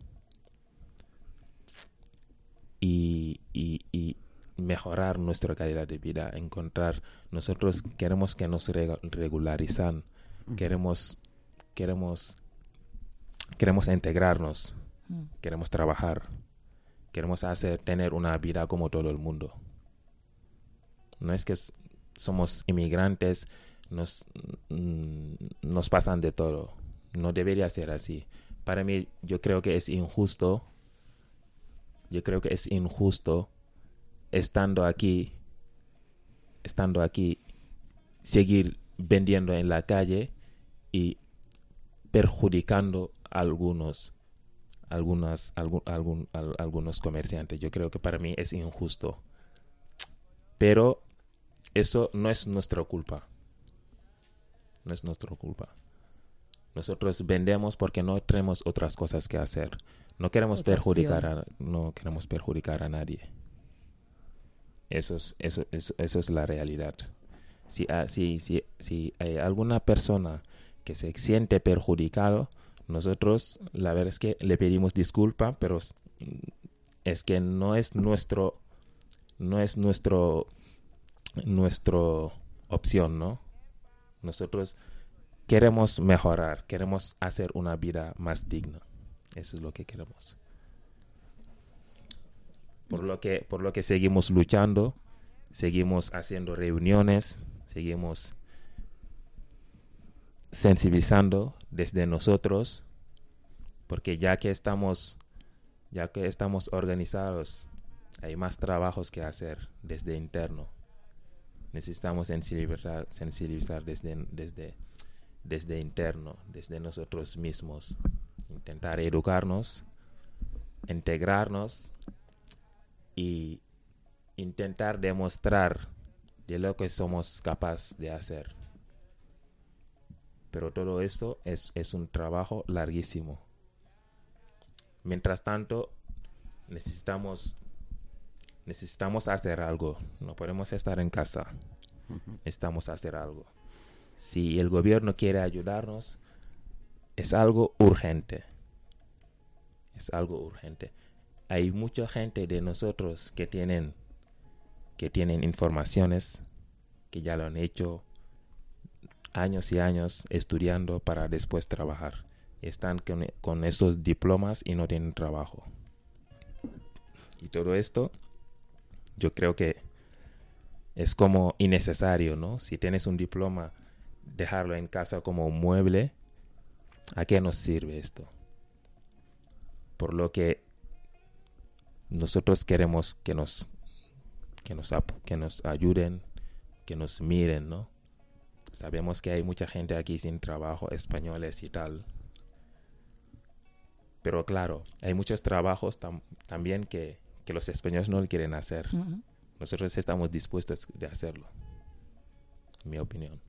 Y, y, y mejorar nuestra calidad de vida, encontrar, nosotros queremos que nos regularizan, mm. queremos, queremos, queremos integrarnos, mm. queremos trabajar, queremos hacer, tener una vida como todo el mundo. No es que somos inmigrantes, nos, nos pasan de todo. No debería ser así. Para mí, yo creo que es injusto. Yo creo que es injusto estando aquí, estando aquí, seguir vendiendo en la calle y perjudicando a algunos, algunas, algún, algún, al, algunos comerciantes. Yo creo que para mí es injusto. Pero eso no es nuestra culpa. No es nuestra culpa. Nosotros vendemos porque no tenemos otras cosas que hacer. No queremos perjudicar a, no queremos perjudicar a nadie. Eso es, eso, eso, eso es la realidad. Si, uh, si, si, si hay alguna persona que se siente perjudicado, nosotros la verdad es que le pedimos disculpa, pero es, es que no es nuestro, no es nuestro, nuestro opción, ¿no? Nosotros queremos mejorar, queremos hacer una vida más digna. Eso es lo que queremos. Por lo que, por lo que seguimos luchando, seguimos haciendo reuniones, seguimos sensibilizando desde nosotros, porque ya que estamos, ya que estamos organizados, hay más trabajos que hacer desde interno. Necesitamos sensibilizar, sensibilizar desde, desde, desde interno, desde nosotros mismos. Intentar educarnos, integrarnos y intentar demostrar de lo que somos capaces de hacer. Pero todo esto es, es un trabajo larguísimo. Mientras tanto, necesitamos, necesitamos hacer algo. No podemos estar en casa. Necesitamos hacer algo. Si el gobierno quiere ayudarnos, es algo urgente. Es algo urgente. Hay mucha gente de nosotros que tienen, que tienen informaciones, que ya lo han hecho años y años estudiando para después trabajar. Están con, con estos diplomas y no tienen trabajo. Y todo esto, yo creo que es como innecesario, ¿no? Si tienes un diploma, dejarlo en casa como un mueble, ¿a qué nos sirve esto? Por lo que nosotros queremos que nos, que nos, que nos ayuden, que nos miren, ¿no? Sabemos que hay mucha gente aquí sin trabajo, españoles y tal. Pero claro, hay muchos trabajos tam- también que, que los españoles no quieren hacer. Uh-huh. Nosotros estamos dispuestos de hacerlo, en mi opinión.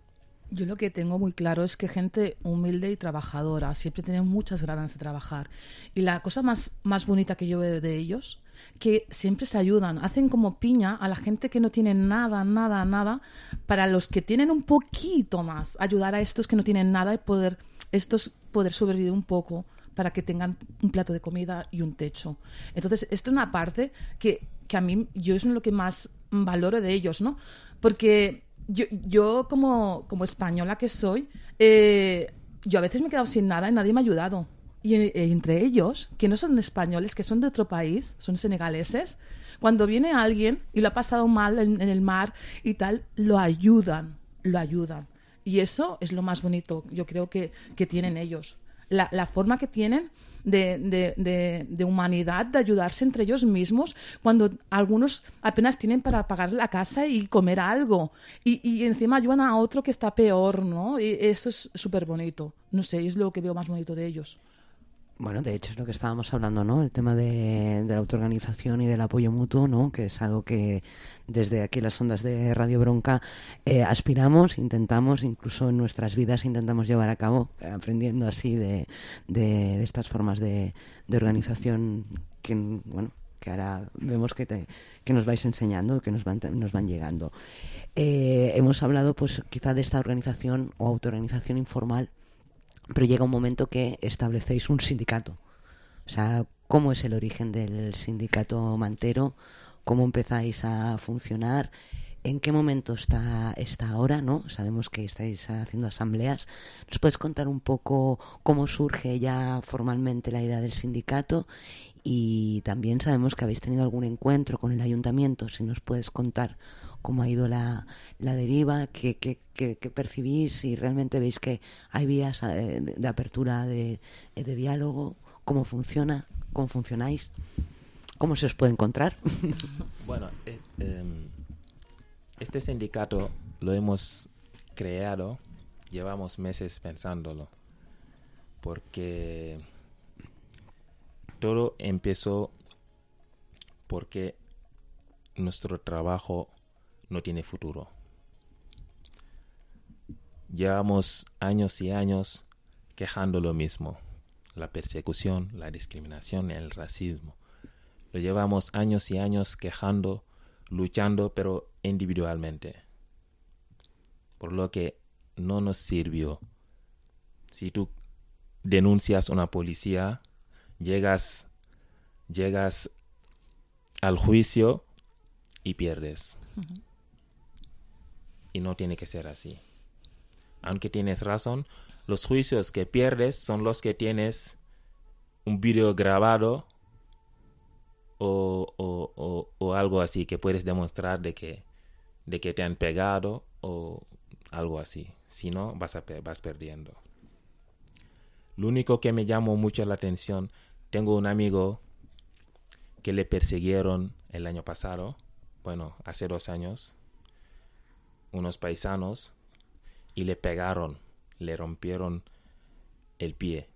Yo lo que tengo muy claro es que gente humilde y trabajadora siempre tienen muchas ganas de trabajar. Y la cosa más, más bonita que yo veo de ellos, que siempre se ayudan, hacen como piña a la gente que no tiene nada, nada, nada, para los que tienen un poquito más, ayudar a estos que no tienen nada y poder, estos poder sobrevivir un poco para que tengan un plato de comida y un techo. Entonces, esta es una parte que, que a mí, yo es lo que más valoro de ellos, ¿no? Porque yo, yo como, como española que soy, eh, yo a veces me he quedado sin nada y nadie me ha ayudado. Y eh, entre ellos, que no son españoles, que son de otro país, son senegaleses, cuando viene alguien y lo ha pasado mal en, en el mar y tal, lo ayudan, lo ayudan. Y eso es lo más bonito, yo creo que, que tienen ellos. La, la forma que tienen de, de, de, de humanidad, de ayudarse entre ellos mismos, cuando algunos apenas tienen para pagar la casa y comer algo. Y, y encima ayudan a otro que está peor, ¿no? Y eso es súper bonito. No sé, es lo que veo más bonito de ellos. Bueno, de hecho es lo que estábamos hablando, ¿no? El tema de, de la autoorganización y del apoyo mutuo, ¿no? Que es algo que desde aquí las ondas de Radio Bronca eh, aspiramos, intentamos, incluso en nuestras vidas intentamos llevar a cabo, aprendiendo así de, de, de estas formas de, de organización que, bueno, que ahora vemos que, te, que nos vais enseñando, que nos van, nos van llegando. Eh, hemos hablado, pues, quizá de esta organización o autoorganización informal, pero llega un momento que establecéis un sindicato. O sea, ¿cómo es el origen del sindicato mantero? ¿Cómo empezáis a funcionar? ¿En qué momento está, está ahora, ¿no? Sabemos que estáis haciendo asambleas. ¿Nos puedes contar un poco cómo surge ya formalmente la idea del sindicato? Y también sabemos que habéis tenido algún encuentro con el ayuntamiento. Si nos puedes contar cómo ha ido la, la deriva, qué, qué, qué, qué percibís, si realmente veis que hay vías de, de apertura de, de diálogo, cómo funciona, cómo funcionáis, cómo se os puede encontrar. Bueno, eh, eh, este sindicato lo hemos creado, llevamos meses pensándolo, porque todo empezó porque nuestro trabajo no tiene futuro. Llevamos años y años quejando lo mismo, la persecución, la discriminación, el racismo. Lo llevamos años y años quejando, luchando, pero individualmente. Por lo que no nos sirvió. Si tú denuncias a una policía, llegas, llegas al juicio y pierdes. Uh-huh. Y no tiene que ser así. Aunque tienes razón, los juicios que pierdes son los que tienes un video grabado o, o, o, o algo así que puedes demostrar de que, de que te han pegado o algo así. Si no, vas, a, vas perdiendo. Lo único que me llamó mucho la atención, tengo un amigo que le persiguieron el año pasado, bueno, hace dos años, unos paisanos, y le pegaron, le rompieron el pie.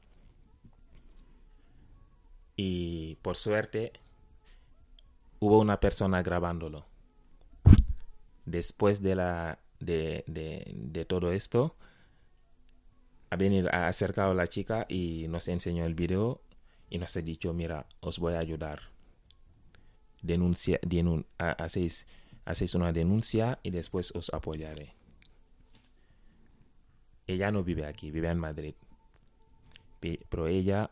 Y por suerte, hubo una persona grabándolo. Después de, la, de, de, de todo esto, ha venido, ha acercado a la chica y nos enseñó el video y nos ha dicho, mira, os voy a ayudar. Denuncia, denun, hacéis, hacéis una denuncia y después os apoyaré. Ella no vive aquí, vive en Madrid. Pero ella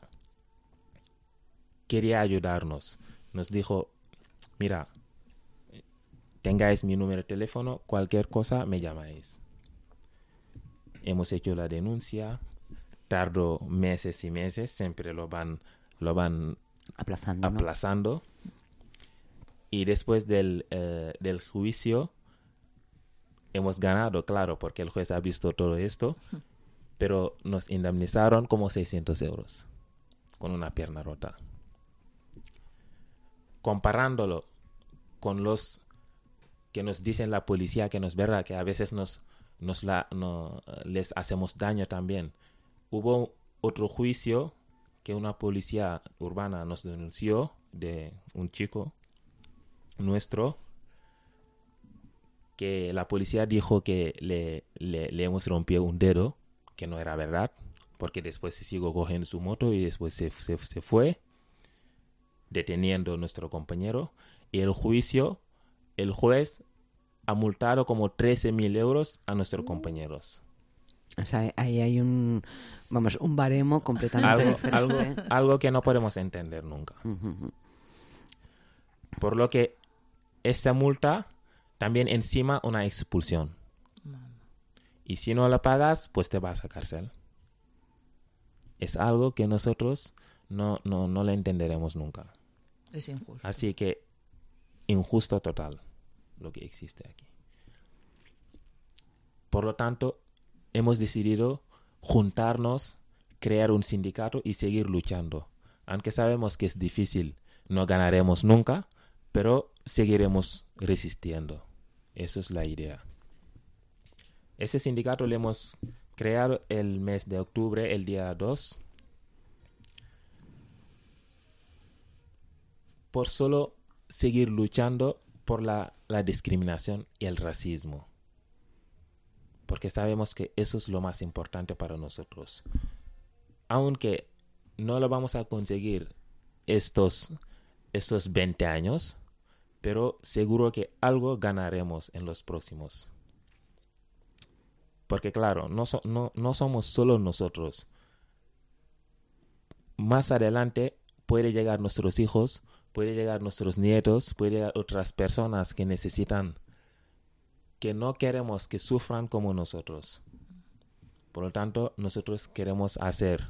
quería ayudarnos. Nos dijo, mira, tengáis mi número de teléfono, cualquier cosa me llamáis. Hemos hecho la denuncia, tardó meses y meses, siempre lo van, lo van aplazando. aplazando. ¿No? Y después del, uh, del juicio hemos ganado, claro, porque el juez ha visto todo esto, pero nos indemnizaron como seiscientos euros con una pierna rota. Comparándolo con los que nos dicen la policía, que nos verá, que a veces nos, nos la, no, les hacemos daño también. Hubo otro juicio que una policía urbana nos denunció de un chico nuestro, que la policía dijo que le, le, le hemos rompido un dedo, que no era verdad, porque después se siguió cogiendo su moto y después se, se, se fue, deteniendo a nuestro compañero. Y el juicio, el juez ha multado como trece mil euros a nuestros compañeros. O sea, ahí hay un, vamos, un baremo completamente algo, diferente. Algo, algo que no podemos entender nunca. Uh-huh. Por lo que esta multa, también encima una expulsión. Y si no la pagas, pues te vas a cárcel. Es algo que nosotros no, no, no lo entenderemos nunca. Es injusto. Así que, injusto total lo que existe aquí. Por lo tanto, hemos decidido juntarnos, crear un sindicato y seguir luchando. Aunque sabemos que es difícil, no ganaremos nunca, pero seguiremos resistiendo. Esa es la idea. Este sindicato lo hemos creado el mes de octubre, el día dos, por solo seguir luchando por la, la discriminación y el racismo. Porque sabemos que eso es lo más importante para nosotros. Aunque no lo vamos a conseguir estos, estos veinte años, pero seguro que algo ganaremos en los próximos. Porque claro, no, so, no, no somos solo nosotros. Más adelante puede llegar nuestros hijos, puede llegar nuestros nietos, puede llegar otras personas que necesitan, que no queremos que sufran como nosotros. Por lo tanto, nosotros queremos hacer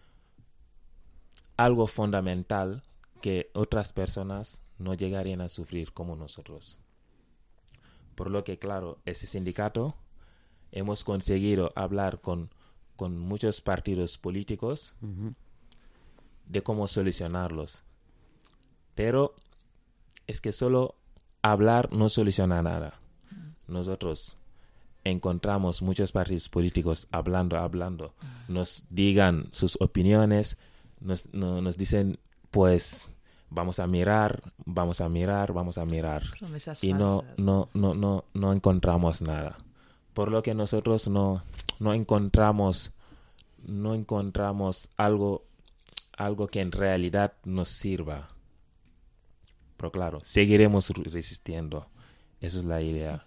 algo fundamental que otras personas no llegarían a sufrir como nosotros. Por lo que, claro, ese sindicato hemos conseguido hablar con, con muchos partidos políticos uh-huh. de cómo solucionarlos. Pero es que solo hablar no soluciona nada. Nosotros encontramos muchos partidos políticos hablando, hablando, nos digan sus opiniones, nos, no, nos dicen, pues, vamos a mirar, vamos a mirar, vamos a mirar. Promesas y no, falsas. no, no, no, no encontramos nada. Por lo que nosotros no, no encontramos, no encontramos algo, algo que en realidad nos sirva. Pero claro, seguiremos resistiendo. Esa es la idea.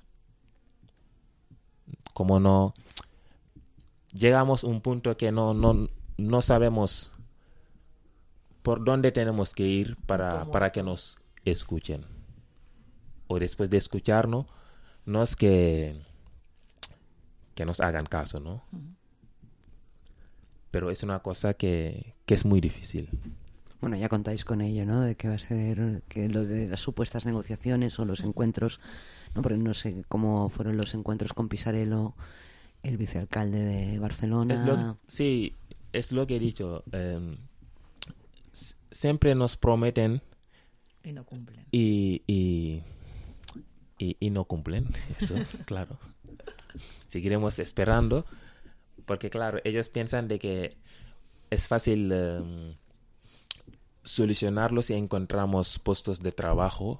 Como no llegamos a un punto que no, no, no sabemos por dónde tenemos que ir para, para que nos escuchen. O después de escucharnos, no es que, que nos hagan caso, ¿no? Uh-huh. Pero es una cosa que, que es muy difícil. Bueno, ya contáis con ello, ¿no? De que va a ser que lo de las supuestas negociaciones o los encuentros, no, porque no sé cómo fueron los encuentros con Pisarello, el vicealcalde de Barcelona. Es lo, sí, es lo que he dicho. Eh, s- siempre nos prometen Y no cumplen. y, y, y, y no cumplen. Eso, claro. Seguiremos esperando, porque claro, ellos piensan de que es fácil eh, solucionarlo si encontramos puestos de trabajo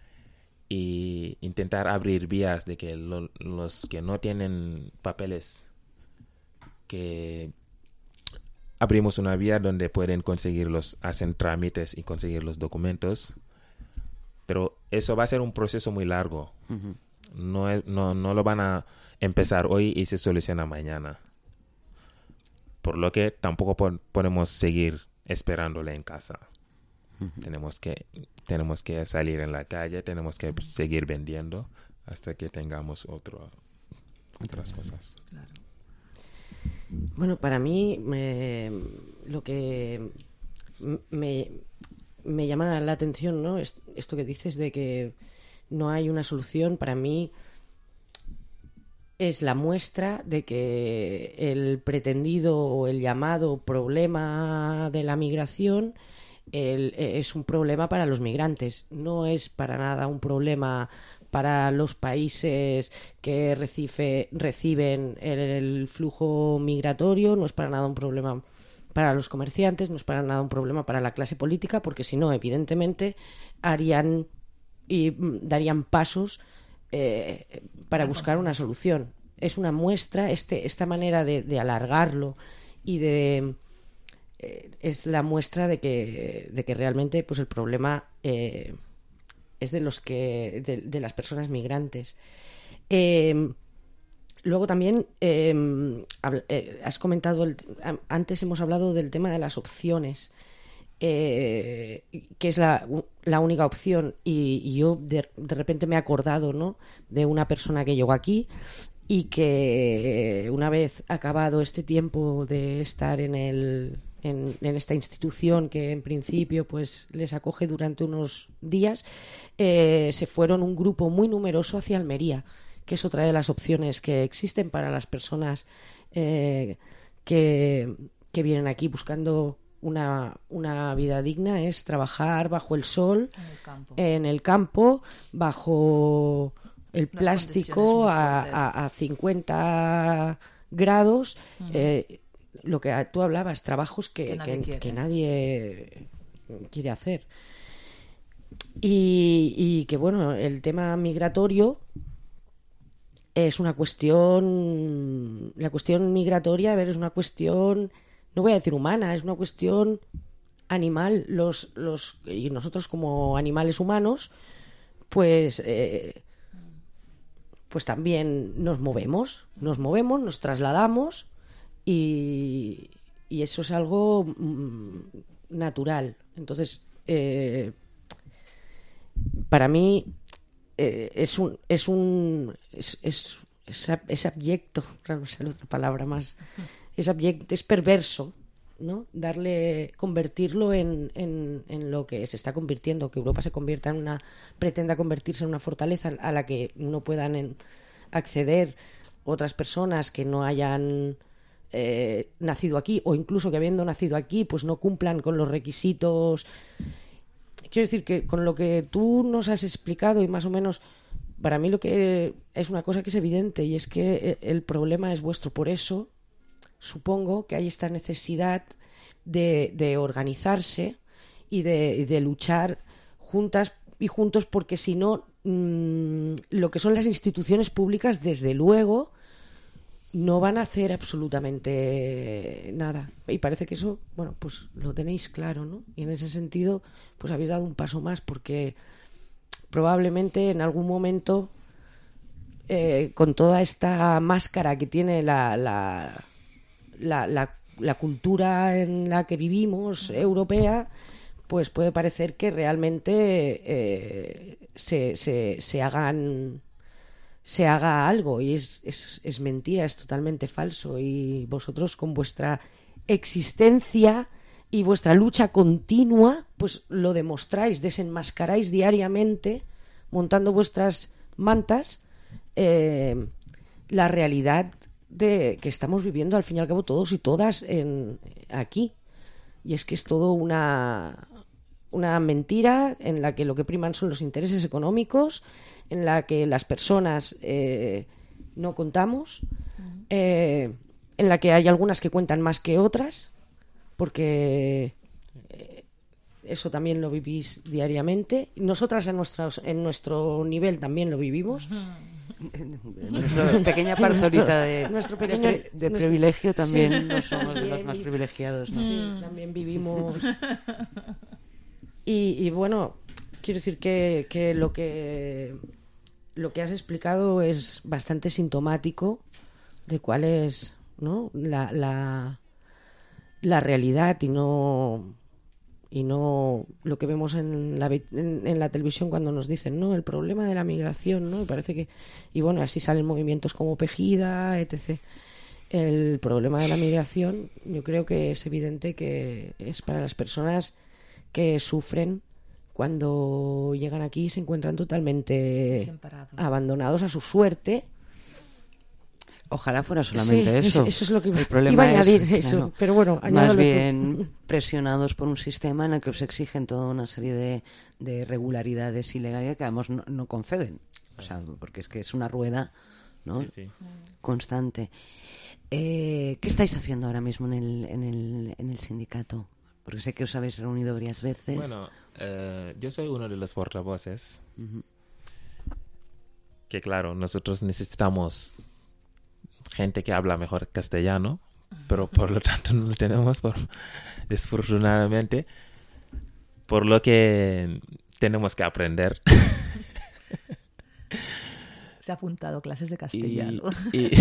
y intentar abrir vías de que lo- los que no tienen papeles, que abrimos una vía donde pueden conseguirlos, hacen trámites y conseguir los documentos, pero eso va a ser un proceso muy largo. Ujú. No, es- no, no lo van a empezar hoy y se soluciona mañana. Por lo que tampoco po- podemos seguir esperándole en casa. Tenemos que, tenemos que salir en la calle, tenemos que seguir vendiendo hasta que tengamos otro, otras cosas. Claro. Bueno, para mí me- lo que m- me, me llama la atención, ¿no? Es- Esto que dices de que no hay una solución, para mí es la muestra de que el pretendido o el llamado problema de la migración el- es un problema para los migrantes, no es para nada un problema para los países que recibe, reciben el, el flujo migratorio, no es para nada un problema para los comerciantes, no es para nada un problema para la clase política, porque si no, evidentemente, harían y mm, darían pasos eh, para buscar una solución. Es una muestra, este, esta manera de, de alargarlo y de... eh, es la muestra de que, de que realmente pues el problema eh, es de los que de, de las personas migrantes. Eh, luego también eh, habl- eh, has comentado el- a- antes hemos hablado del tema de las opciones, eh, que es la, u- la única opción, y, y yo de, de repente me he acordado, ¿no?, de una persona que llegó aquí y que eh, una vez acabado este tiempo de estar en el en, en esta institución que en principio pues les acoge durante unos días, eh, se fueron un grupo muy numeroso hacia Almería, que es otra de las opciones que existen para las personas eh, que, que vienen aquí buscando una, una vida digna, es trabajar bajo el sol, En el campo. en el campo, bajo el Unas plástico condiciones muy a, fuertes. a, a cincuenta grados, eh, lo que tú hablabas, trabajos que, Que nadie que- quiere. que nadie quiere hacer. Y, y que bueno, el tema migratorio es una cuestión, la cuestión migratoria, a ver, es una cuestión, no voy a decir humana, es una cuestión animal. Los, los, y nosotros como animales humanos, pues, eh, pues también nos movemos, nos movemos, nos trasladamos y, y eso es algo mm, natural. Entonces, eh, para mí eh, es un es un es, es, es, ab- es abyecto, claro, no sé la otra palabra más, es abyecto, es perverso, ¿no? Darle, convertirlo en, en, en lo que se está convirtiendo, que Europa se convierta en una, pretenda convertirse en una fortaleza a la que no puedan en- acceder otras personas que no hayan eh, nacido aquí, o incluso que habiendo nacido aquí pues no cumplan con los requisitos. Quiero decir que con lo que tú nos has explicado y más o menos, para mí lo que es una cosa que es evidente, y es que el problema es vuestro. Por eso supongo que hay esta necesidad de, de organizarse y de, y de luchar juntas y juntos, porque si no, mmm, lo que son las instituciones públicas, desde luego, no van a hacer absolutamente nada. Y parece que eso, bueno, pues lo tenéis claro, ¿no? Y en ese sentido, pues habéis dado un paso más, porque probablemente en algún momento, eh, con toda esta máscara que tiene la, la, la, la, la cultura en la que vivimos, europea, pues puede parecer que realmente eh, se, se, se hagan... se haga algo, y es, es, es mentira, es totalmente falso, y vosotros con vuestra existencia y vuestra lucha continua, pues lo demostráis, desenmascaráis diariamente, montando vuestras mantas, eh, la realidad de que estamos viviendo al fin y al cabo todos y todas en, aquí. Y es que es todo una, una mentira en la que lo que priman son los intereses económicos, en la que las personas eh, no contamos, eh, en la que hay algunas que cuentan más que otras, porque eh, eso también lo vivís diariamente. Nosotras en, nuestros, en nuestro nivel también lo vivimos. Nuestra pequeña parcelita de, Nuestro de pequeño- pri- de nuestro- privilegio también sí. no somos de los También más vi- privilegiados, ¿no? Sí, también vivimos. Y, y bueno, quiero decir que, que lo que lo que has explicado es bastante sintomático de cuál es, ¿no?, la, la, la realidad y no y no lo que vemos en la, vi- en, en la televisión cuando nos dicen, no, el problema de la migración, ¿no? Y parece que, y bueno, así salen movimientos como Pejida, etcétera. El problema de la migración, yo creo que es evidente que es para las personas que sufren cuando llegan aquí y se encuentran totalmente Desamparados. abandonados a su suerte. Ojalá fuera solamente Sí, eso. es- eso es lo que iba- El problema iba a añadir es, eso, claro, pero bueno, más añádalo tú. bien presionados por un sistema en el que os exigen toda una serie de, de regularidades ilegales que además no, no conceden. O sea, porque es que es una rueda, ¿no?, Sí, sí. constante. Eh, ¿Qué estáis haciendo ahora mismo en el, en el, en el sindicato? Porque sé que os habéis reunido varias veces. Bueno, eh, yo soy uno de los portavoces. Que claro, nosotros necesitamos gente que habla mejor castellano, pero por lo tanto no lo tenemos, por, desfortunadamente, por lo que tenemos que aprender. Se ha apuntado a clases de Y, castellano. y-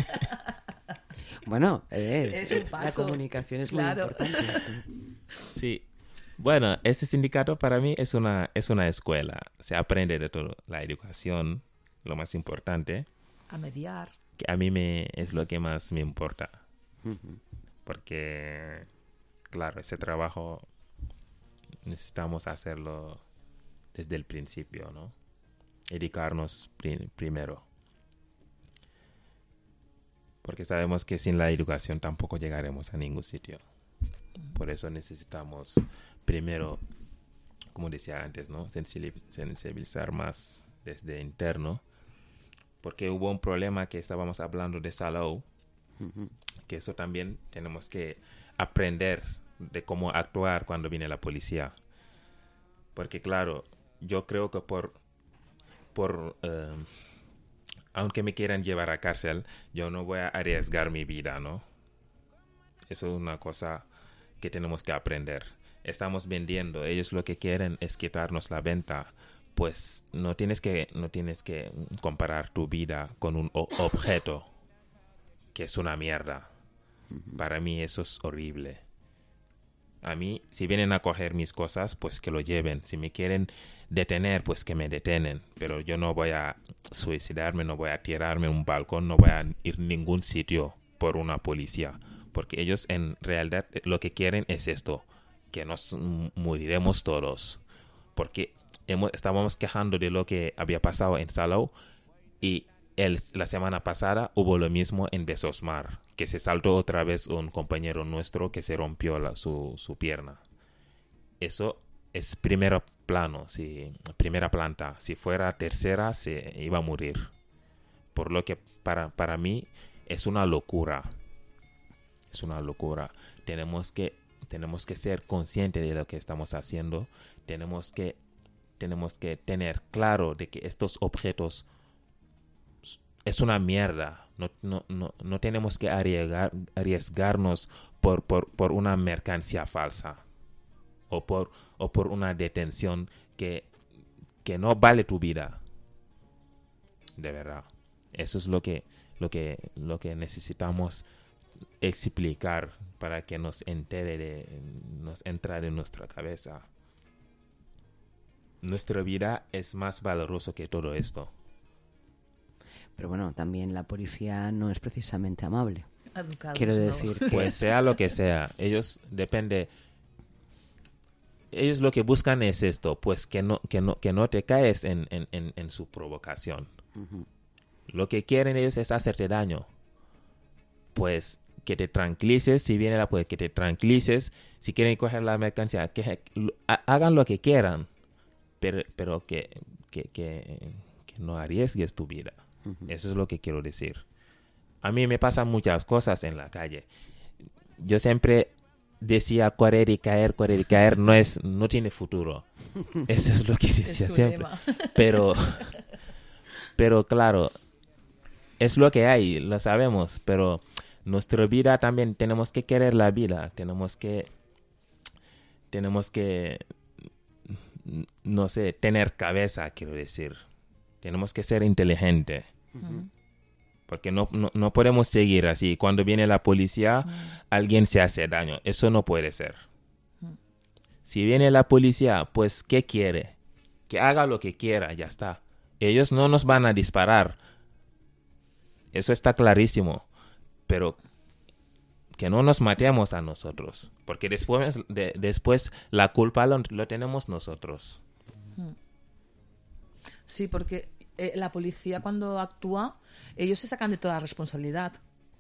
Bueno, eh, Es un la paso. comunicación es Claro. muy importante. sí. sí. Bueno, este sindicato para mí es una, es una escuela. Se aprende de todo. La educación, lo más importante, A mediar. que a mí me, es lo que más me importa. Ujú. Porque, claro, ese trabajo necesitamos hacerlo desde el principio, ¿no? Educarnos pri- primero. Porque sabemos que sin la educación tampoco llegaremos a ningún sitio. Por eso necesitamos primero, como decía antes, ¿no?, Sensibili- sensibilizar más desde interno. Porque hubo un problema que estábamos hablando de Salou, Ujú. que eso también tenemos que aprender de cómo actuar cuando viene la policía. Porque claro, yo creo que por, por eh, aunque me quieran llevar a cárcel, yo no voy a arriesgar mi vida, ¿no? Eso es una cosa que tenemos que aprender. Estamos vendiendo, ellos lo que quieren es quitarnos la venta. Pues no tienes que, no tienes que comparar tu vida con un o- objeto que es una mierda. Para mí eso es horrible. A mí, si vienen a coger mis cosas, pues que lo lleven. Si me quieren detener, pues que me detenen. Pero yo no voy a suicidarme, no voy a tirarme en un balcón, no voy a ir a ningún sitio por una policía. Porque ellos en realidad lo que quieren es esto, que nos mm, moriremos todos. Porque hemos, estábamos quejando de lo que había pasado en Salou y el, la semana pasada hubo lo mismo en Besosmar, que se saltó otra vez un compañero nuestro que se rompió la, su, su pierna. Eso es primer plano, si, primera planta. Si fuera tercera, se iba a morir. Por lo que para, para mí es una locura. Es una locura. Tenemos que, tenemos que ser conscientes de lo que estamos haciendo. Tenemos que, tenemos que tener claro de que estos objetos es una mierda. No, no, no, no tenemos que arriesgar, arriesgarnos por, por, por una mercancía falsa o por, o por una detención que, que no vale tu vida. De verdad. Eso es lo que, lo que, lo que necesitamos explicar para que nos entere de, nos entra en nuestra cabeza. Nuestra vida es más valioso que todo esto. Pero bueno, también la policía no es precisamente amable. Educados, Quiero ¿no? decir que... Pues sea lo que sea, ellos depende ellos lo que buscan es esto, pues que no, que no, que no te caes en, en, en, en su provocación. Ujú. Lo que quieren ellos es hacerte daño. Pues que te tranquilices, si viene la pues que te tranquilices, si quieren coger la mercancía, que lo- ha- hagan lo que quieran, pero, pero que, que, que, que no arriesgues tu vida. Eso es lo que quiero decir. A mí me pasan muchas cosas en la calle. Yo siempre decía correr y caer, correr y caer, no es, no tiene futuro. Eso es lo que decía su siempre. lema. Pero, pero claro, es lo que hay, lo sabemos, pero nuestra vida también tenemos que querer la vida, tenemos que, tenemos que, no sé, tener cabeza, quiero decir. Tenemos que ser inteligente. Ujú. Porque no, no, no podemos seguir así. Cuando viene la policía, alguien se hace daño. Eso no puede ser. Si viene la policía, pues, ¿qué quiere? Que haga lo que quiera, ya está. Ellos no nos van a disparar. Eso está clarísimo. Pero que no nos matemos a nosotros. Porque después, de, después la culpa lo, lo tenemos nosotros. Sí, porque eh, la policía cuando actúa, ellos se sacan de toda responsabilidad.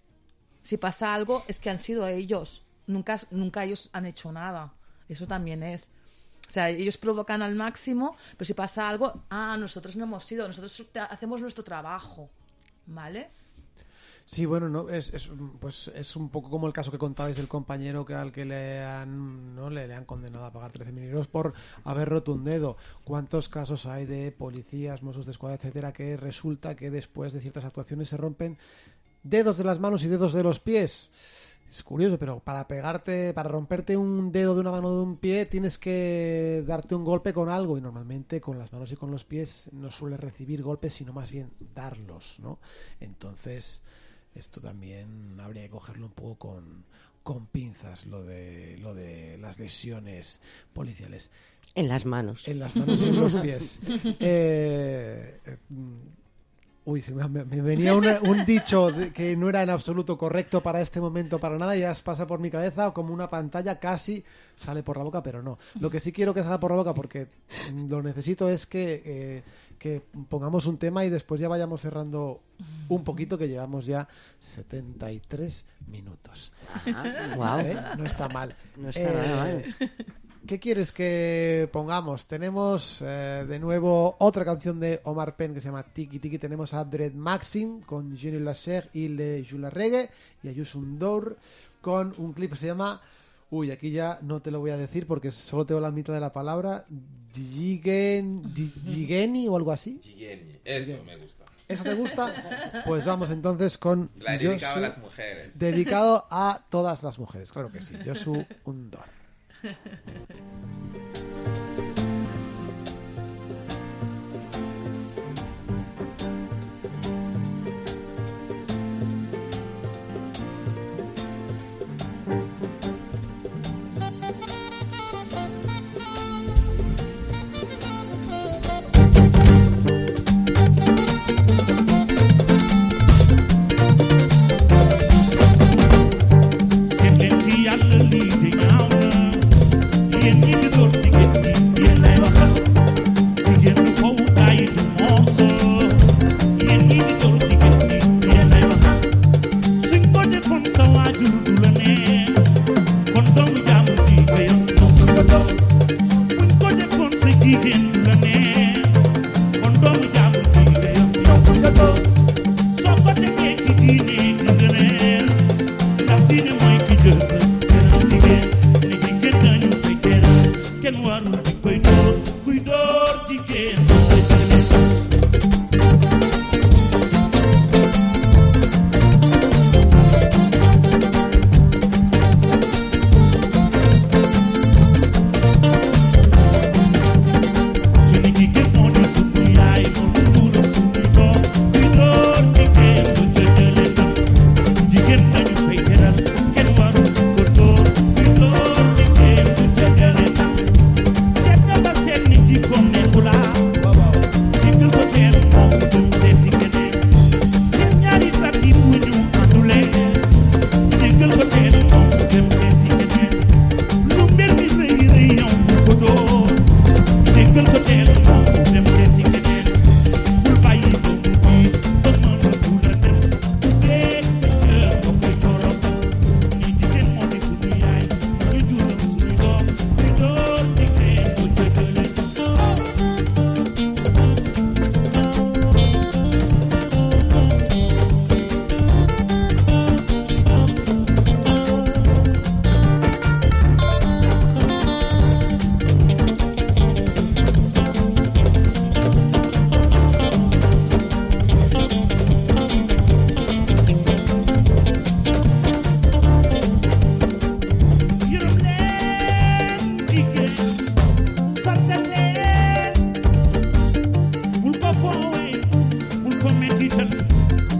Si pasa algo, es que han sido ellos. Nunca, nunca ellos han hecho nada. Eso también es. O sea, ellos provocan al máximo, pero si pasa algo, ah, nosotros no hemos sido, nosotros hacemos nuestro trabajo. ¿Vale? Sí, bueno, no es, es pues es un poco como el caso que contabais del compañero que al que le han no le, le han condenado a pagar trece mil euros por haber roto un dedo. ¿Cuántos casos hay de policías, mossos de escuadra, etcétera, que resulta que después de ciertas actuaciones se rompen dedos de las manos y dedos de los pies? Es curioso, pero para pegarte, para romperte un dedo de una mano o de un pie tienes que darte un golpe con algo, y normalmente con las manos y con los pies no suele recibir golpes, sino más bien darlos, ¿no? Entonces esto también habría que cogerlo un poco con, con pinzas, lo de lo de las lesiones policiales. En las manos. En las manos y en los pies. Eh, eh, uy, se me, me- me venía una- un dicho de- que no era en absoluto correcto para este momento, para nada, y ya pasa por mi cabeza como una pantalla, casi sale por la boca, pero no. Lo que sí quiero que salga por la boca, porque lo necesito, es que, eh, que pongamos un tema y después ya vayamos cerrando un poquito, que llevamos ya setenta y tres minutos. Ah, guau. ¿Eh? No está mal. No está nada mal. ¿Qué quieres que pongamos? Tenemos eh, de nuevo otra canción de Omar Penn que se llama Tiki Tiki. Tenemos a Dread Maxim con Jenny Lasher y Le Jula Reggae, y a Yusun Dour con un clip que se llama, uy, aquí ya no te lo voy a decir porque solo tengo la mitad de la palabra, Jigen, Di- Jigeni o algo así. Eso me gusta. ¿Eso te gusta? Pues vamos entonces con La he dedicado a Yosu, las mujeres. dedicado a todas las mujeres, claro que sí. Yosu Undor. Seet leen ci yàlla lii de ñaaw na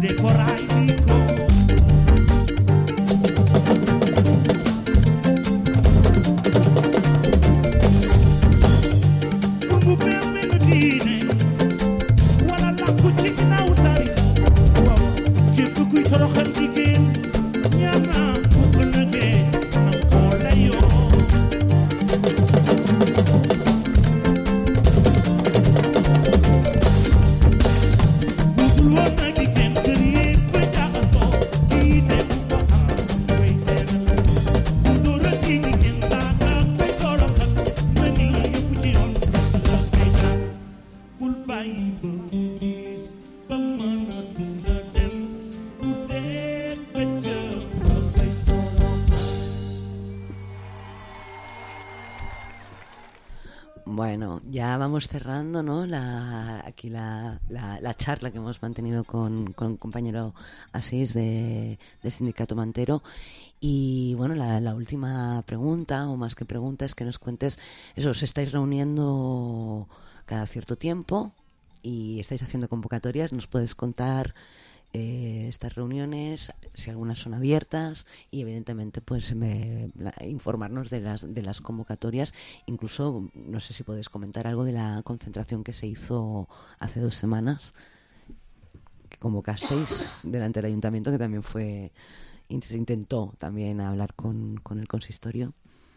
Bueno, ya vamos cerrando, ¿no? La, aquí la, la, la charla que hemos mantenido con, con el compañero Asís de, del Sindicato Mantero. Y bueno, la, la última pregunta, o más que pregunta, es que nos cuentes, eso, os estáis reuniendo cada cierto tiempo y estáis haciendo convocatorias. ¿Nos puedes contar eh, estas reuniones, si algunas son abiertas, y evidentemente pues me, la, informarnos de las de las convocatorias? Incluso no sé si podéis comentar algo de la concentración que se hizo hace dos semanas, que convocasteis delante del ayuntamiento, que también fue, se intentó también hablar con, con el consistorio.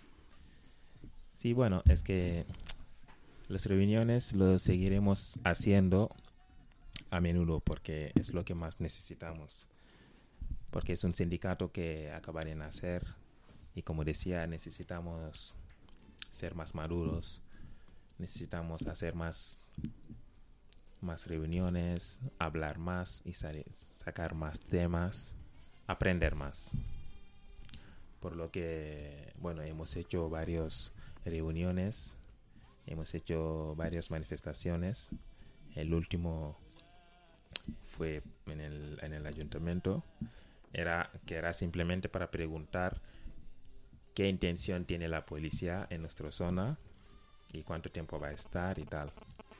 Sí, bueno, es que las reuniones lo seguiremos haciendo a menudo porque es lo que más necesitamos, porque es un sindicato que acaba de nacer y, como decía, necesitamos ser más maduros, necesitamos hacer más más reuniones, hablar más y sal- sacar más temas, aprender más. Por lo que, bueno, hemos hecho varias reuniones, hemos hecho varias manifestaciones. El último fue en el, en el ayuntamiento, era que era simplemente para preguntar qué intención tiene la policía en nuestra zona y cuánto tiempo va a estar y tal.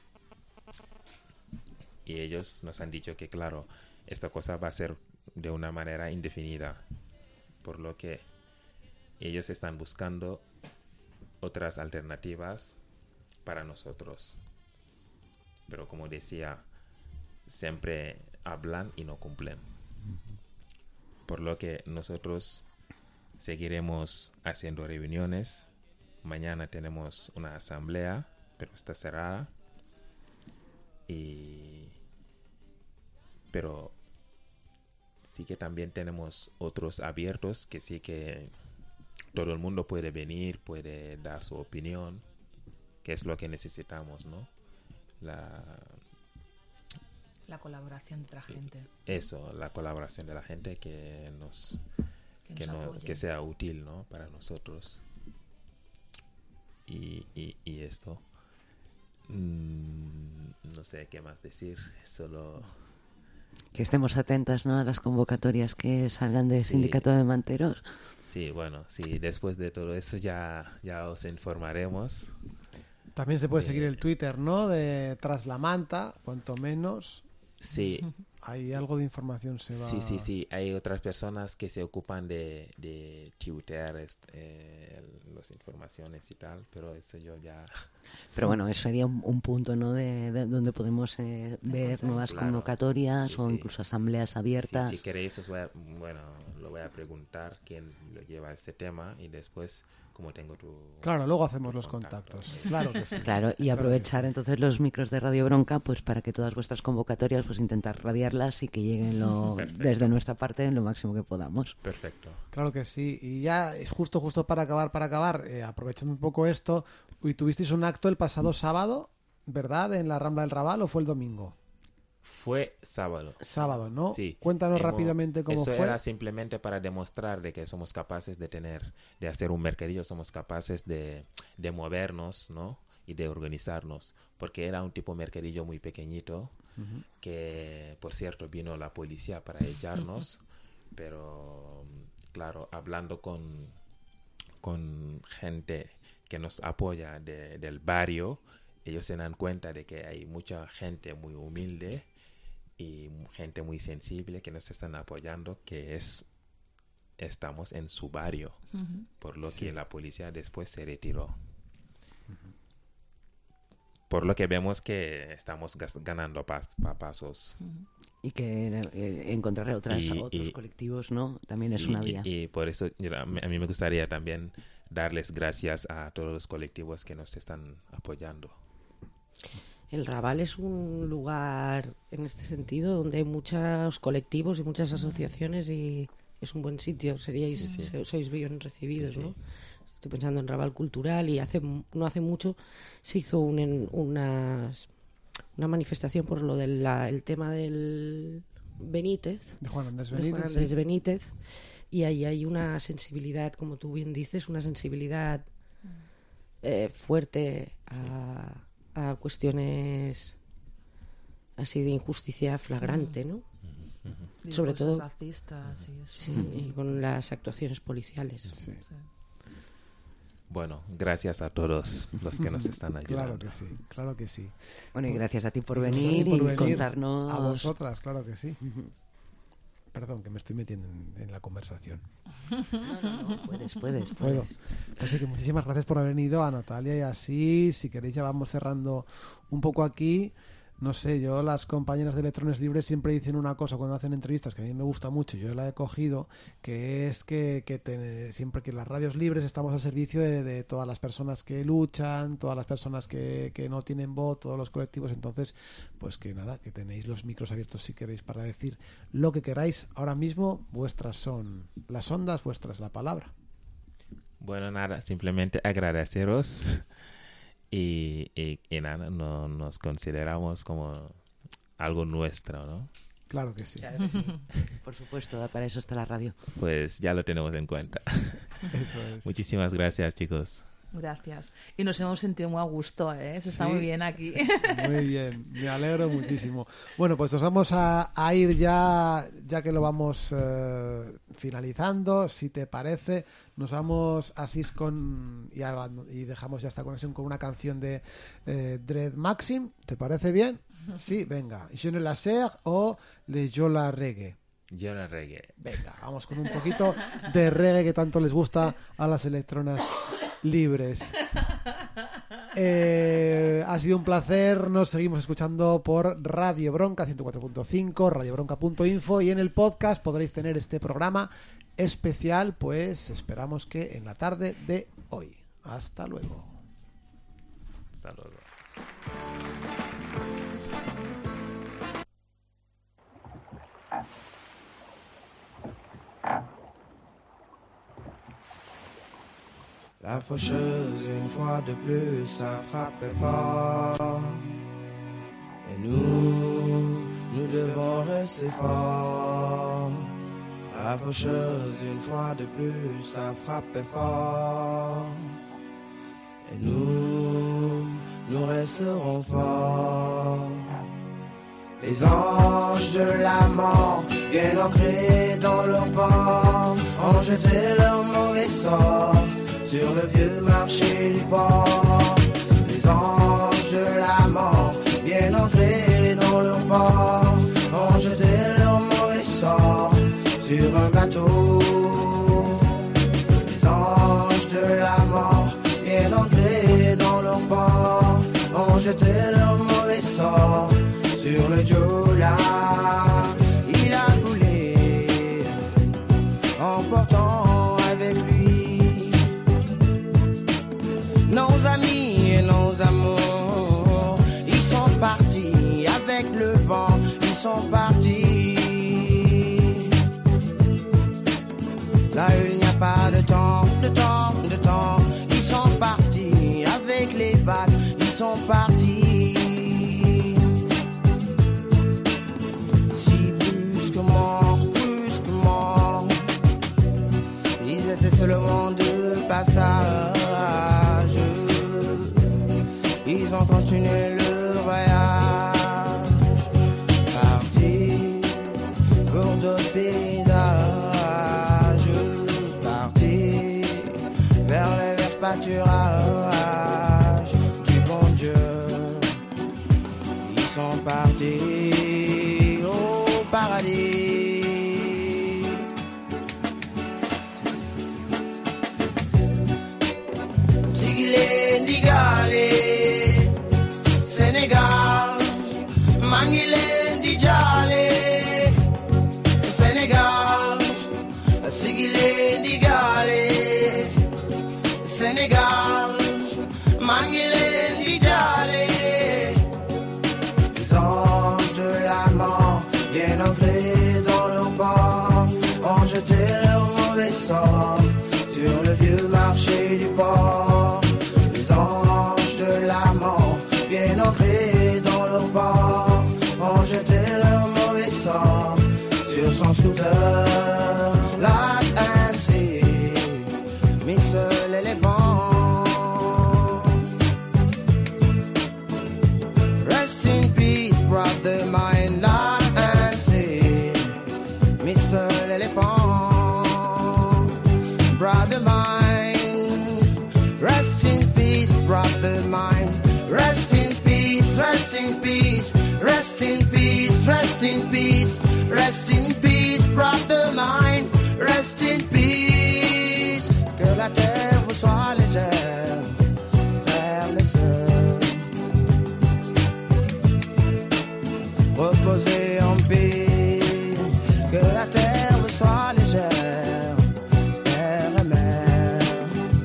Y ellos nos han dicho que, claro, esta cosa va a ser de una manera indefinida, por lo que ellos están buscando otras alternativas para nosotros. Pero, como decía, siempre hablan y no cumplen. Por lo que nosotros seguiremos haciendo reuniones. Mañana tenemos una asamblea, pero está cerrada. Y pero sí que también tenemos otros abiertos, que sí que todo el mundo puede venir, puede dar su opinión, que es lo que necesitamos, ¿no? La La colaboración de la gente. Eso, la colaboración de la gente que nos Que, que, nos no, apoye. que sea útil, ¿no? Para nosotros. Y, y, y esto, mm, no sé qué más decir, solo Que estemos atentas, ¿no?, a las convocatorias que salgan del Sí. Sindicato de Manteros. sí, bueno, sí, después de todo eso ya, ya os informaremos. También se puede de- seguir el Twitter, ¿no? De Tras la Manta, cuanto menos. Sí, Hay algo de información se va... sí, sí, sí, hay otras personas que se ocupan de, de tuitear est- eh, las informaciones y tal, pero eso yo ya... Pero bueno, eso sería un, un punto, ¿no?, de, de donde podemos eh, ver nuevas Claro. convocatorias Sí, o sí. incluso asambleas abiertas. Si, si queréis, os voy a, bueno, lo voy a preguntar quién lo lleva este tema y después, como tengo tu... Claro, luego hacemos tu los contacto, contactos. sí. Claro que sí. Claro, y Claro que aprovechar sí. entonces los micros de Radio Bronca, pues para que todas vuestras convocatorias, pues intentar radiarlas y que lleguen lo, Perfecto. desde nuestra parte lo máximo que podamos. Perfecto. Claro que sí. Y ya es justo, justo para acabar, para acabar, eh, aprovechando un poco esto, y tuvisteis un acto el pasado sábado, ¿verdad? En la Rambla del Raval, ¿o fue el domingo? Fue sábado. Sábado, ¿no? Sí. Cuéntanos Hemos- rápidamente cómo Eso fue. era simplemente para demostrar de que somos capaces de tener, de hacer un mercadillo, somos capaces de, de movernos, ¿no? Y de organizarnos, porque era un tipo mercadillo muy pequeñito, que, por cierto, vino la policía para echarnos, pero, claro, hablando con, con gente que nos apoya de- del barrio, ellos se dan cuenta de que hay mucha gente muy humilde y gente muy sensible que nos están apoyando, que es estamos en su barrio, Ujú. por lo Sí. que la policía después se retiró. Por lo que vemos que estamos gas- ganando pas- pa- pasos. Y que eh, encontrar otras, Y- otros y- colectivos, ¿no? También es Sí, una y- vía. Y, por eso mira, a mí a mí me gustaría también darles gracias a todos los colectivos que nos están apoyando. El Raval es un lugar, en este sentido, donde hay muchos colectivos y muchas asociaciones y es un buen sitio. Seríais, Sí, sí. so- sois bien recibidos, Sí, sí. ¿no? Estoy pensando en Raval Cultural y hace mu- no hace mucho se hizo un, en- unas, una manifestación por lo del la- el tema del Benítez, De Juan Andrés de Benítez. Juan sí. Andrés Benítez, y ahí hay una sensibilidad, como tú bien dices, una sensibilidad eh, fuerte a, a cuestiones así de injusticia flagrante, ¿no? Y Sobre cosas todo- racistas y eso. Sí, y con las actuaciones policiales. Sí. Sí. Bueno, gracias a todos los que nos están ayudando. Claro que sí, claro que sí. Bueno, y gracias a ti por Y gracias a venir ti por y venir, contarnos. A vosotras, claro que sí. Perdón, que me estoy metiendo en, en la conversación. No, no, no, puedes, puedes, Puedo. puedes. Así que muchísimas gracias por haber venido, a Natalia y así. Si queréis ya vamos cerrando un poco aquí. No sé, yo las compañeras de Electrones Libres siempre dicen una cosa cuando hacen entrevistas que a mí me gusta mucho, yo la he cogido, que es que, que te- siempre que las radios libres estamos al servicio de, de todas las personas que luchan, todas las personas que, que no tienen voz, todos los colectivos. Entonces, pues que nada, que tenéis los micros abiertos si queréis para decir lo que queráis. Ahora mismo vuestras son las ondas, vuestras la palabra. Bueno, nada, simplemente agradeceros y, y, y nada, no, nos consideramos como algo nuestro, ¿no? Claro que sí. Claro que sí. Por supuesto, para eso está la radio. Pues ya lo tenemos en cuenta. Eso es. Muchísimas gracias, chicos. Gracias. Y nos hemos sentido muy a gusto, ¿eh? Se está Sí. muy bien aquí. Muy bien, me alegro muchísimo. Bueno, pues nos vamos a, a ir ya, ya que lo vamos eh, finalizando, si te parece, nos vamos así con y, aband- y dejamos ya esta conexión con una canción de eh, Dread Maxim. ¿Te parece bien? Sí, venga. Je ne la sais o le yo la reggae. Yo la reggae. Venga, vamos con un poquito de reggae que tanto les gusta a las electronas libres. Eh, ha sido un placer, nos seguimos escuchando por Radio Bronca ciento cuatro punto cinco, radio bronca punto info, y en el podcast podréis tener este programa especial, pues esperamos que en la tarde de hoy. Hasta luego. Hasta luego. La faucheuse, une fois de plus, a frappé fort. Et nous, nous devons rester forts. La faucheuse, une fois de plus, a frappé fort. Et nous, nous resterons forts. Les anges de la mort, bien ancrés dans leur port, ont jeté leur mauvais sort sur le vieux marché du port. Les anges de la mort, bien ancrés dans leur port, ont jeté leur mauvais sort sur un bateau. Les anges de la mort, bien ancrés dans leur port, ont jeté leur mauvais sort sur le Jola. Il a coulé, emportant avec lui nos amis et nos amours. Ils sont partis avec le vent, ils sont partis. Là il n'y a pas de temps, de temps, de temps. Ils sont partis avec les vagues, ils sont partis. Si brusquement, brusquement, ils étaient seulement de passage. Ils ont continué le voyage, partis pour d'autres paysages, partis vers les verts pâturages du bon Dieu. Ils sont partis, maa ngi leen di jaale Sénégal sigi leen di gaale Sénégal maa ngi leen di jaale les anges de la mort bien ancrés dans leur corps ont jeté leur mauvais sort sur le vieux marché du port. Les anges de la mort bien ancrés dans leur corps ont jeté leur mauvais sort sur son scooter. Last M C, Mister l'éléphant. Rest in peace, brother mine. Last M C, Mister l'éléphant. Brother mine, rest in peace, brother mine. Rest in peace, rest in peace, rest in peace, rest in peace, rest in peace, brother mine. Rest in peace. Que la terre vous soit légère, frères et sœurs. Reposez en paix. Que la terre vous soit légère, père et mère.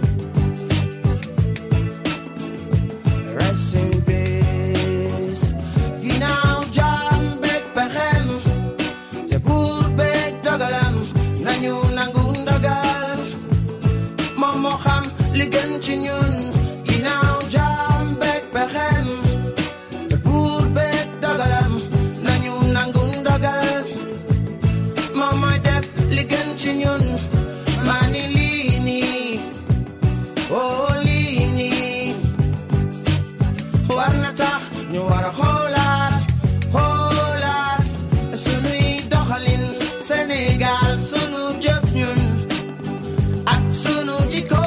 Rest in peace. Ginaaw jaam bek pexem te buur bek dogalam nañu nangu ndogal moom moo xam li gën ci ñun. Ginaaw jaam bek pexem te buur bek dogalam nañu nangu ndogal moom mooy def li gën ci ñun. maa ni lii nii oh lii nii war na tax ñu war a xoolaat xoolaat sunuy doxalin Sénégal sunu jëf ñun ak sunu jikko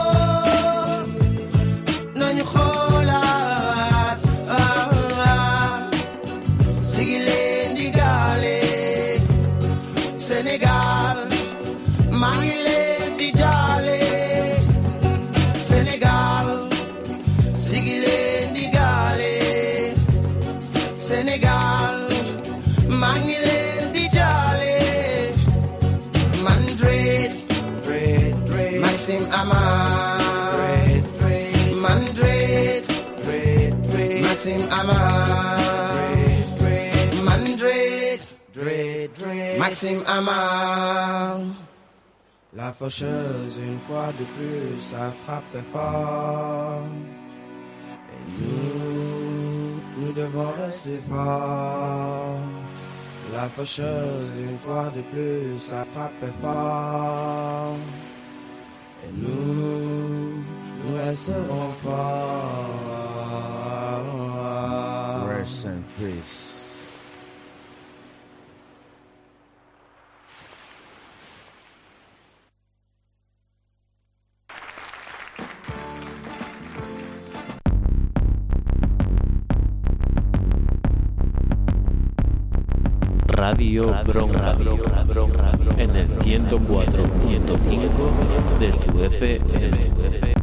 nañu xoolaat ah, ah. Sigi leen di gaale Sénégal maa ngi leen di jaale Sénégal sigi leen di gaale Sénégal maa ngi leen di jaale man Dread Dread Dread Maxime Amar Dread Dread man Dread Dread Dread Maxime Amar Dread Dread man Dread Dread Dread Maxime Amar. La faucheuse une fois de plus a frappé fort. Et nous, nous devons rester forts. La faucheuse une fois de plus a frappé fort. Et nous, nous resterons forts. Rest in peace. Radio Bronca en el ciento cuatro punto cinco de tu F M.